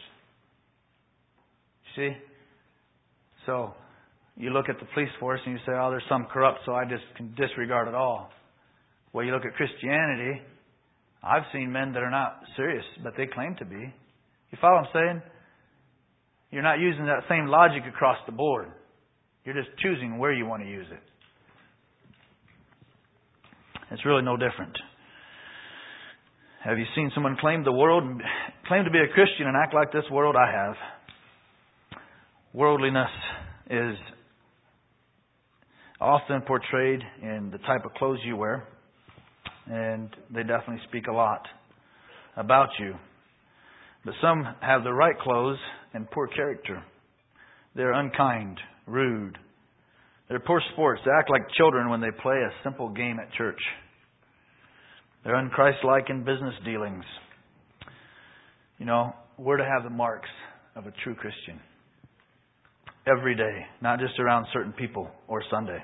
See? So, you look at the police force and you say, oh, there's some corrupt, so I just can disregard it all. Well, you look at Christianity, I've seen men that are not serious, but they claim to be. You follow what I'm saying? You're not using that same logic across the board. You're just choosing where you want to use it. It's really no different. Have you seen someone claim to be a Christian and act like this world? I have. Worldliness is often portrayed in the type of clothes you wear, and they definitely speak a lot about you. But some have the right clothes and poor character. They're unkind, rude. They're poor sports. They act like children when they play a simple game at church. They're unchristlike in business dealings. You know, we're to have the marks of a true Christian. Every day, not just around certain people or Sunday.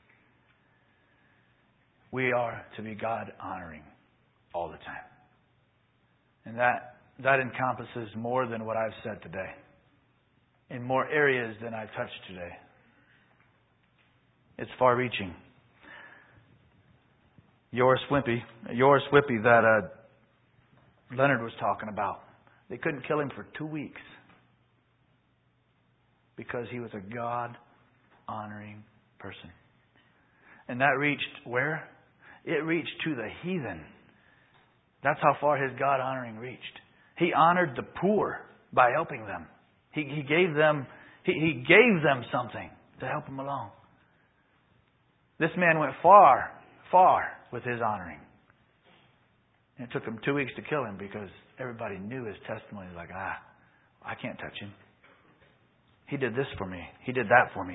We are to be God-honoring all the time. And that encompasses more than what I've said today. In more areas than I touched today. It's far-reaching. Yours Whippy that Leonard was talking about. They couldn't kill him for 2 weeks. Because he was a God-honoring person. And that reached where? It reached to the heathen. That's how far his God-honoring reached. He honored the poor by helping them. He gave them something to help them along. This man went far, far with his honoring. And it took him 2 weeks to kill him because everybody knew his testimony. Like, I can't touch him. He did this for me. He did that for me.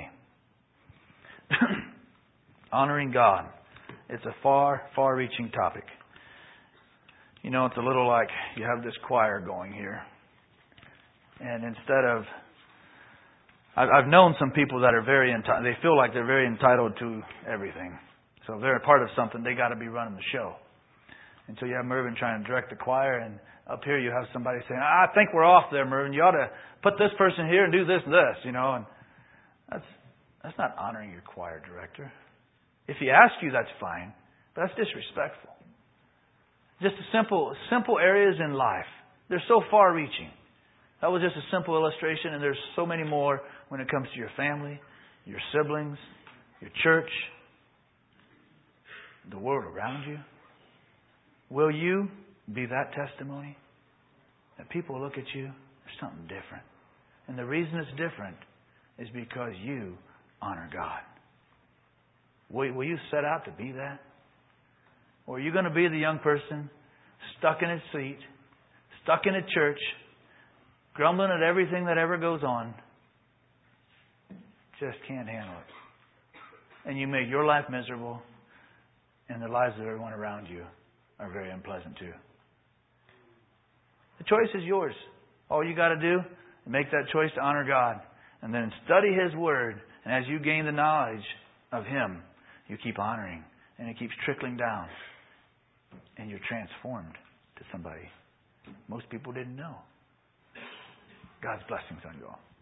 Honoring God. It's a far, far-reaching topic. You know, it's a little like you have this choir going here. And instead of... I've known some people that are very entitled. They feel like they're very entitled to everything. So if they're a part of something, they got to be running the show. And so you have Mervyn trying to direct the choir, and up here you have somebody saying, I think we're off there, Mervyn. You ought to put this person here and do this and this, you know. And that's not honoring your choir director. If he asks you, that's fine. But that's disrespectful. Just simple areas in life. They're so far-reaching. That was just a simple illustration, and there's so many more when it comes to your family, your siblings, your church, the world around you. Will you be that testimony? That people look at you, there's something different. And the reason it's different is because you honor God. Will you set out to be that? Or are you going to be the young person stuck in his seat, stuck in a church, grumbling at everything that ever goes on, just can't handle it? And you make your life miserable, and the lives of everyone around you are very unpleasant too. The choice is yours. All you got to do is make that choice to honor God. And then study His Word. And as you gain the knowledge of Him, you keep honoring. And it keeps trickling down. And you're transformed to somebody most people didn't know. God's blessings on you all.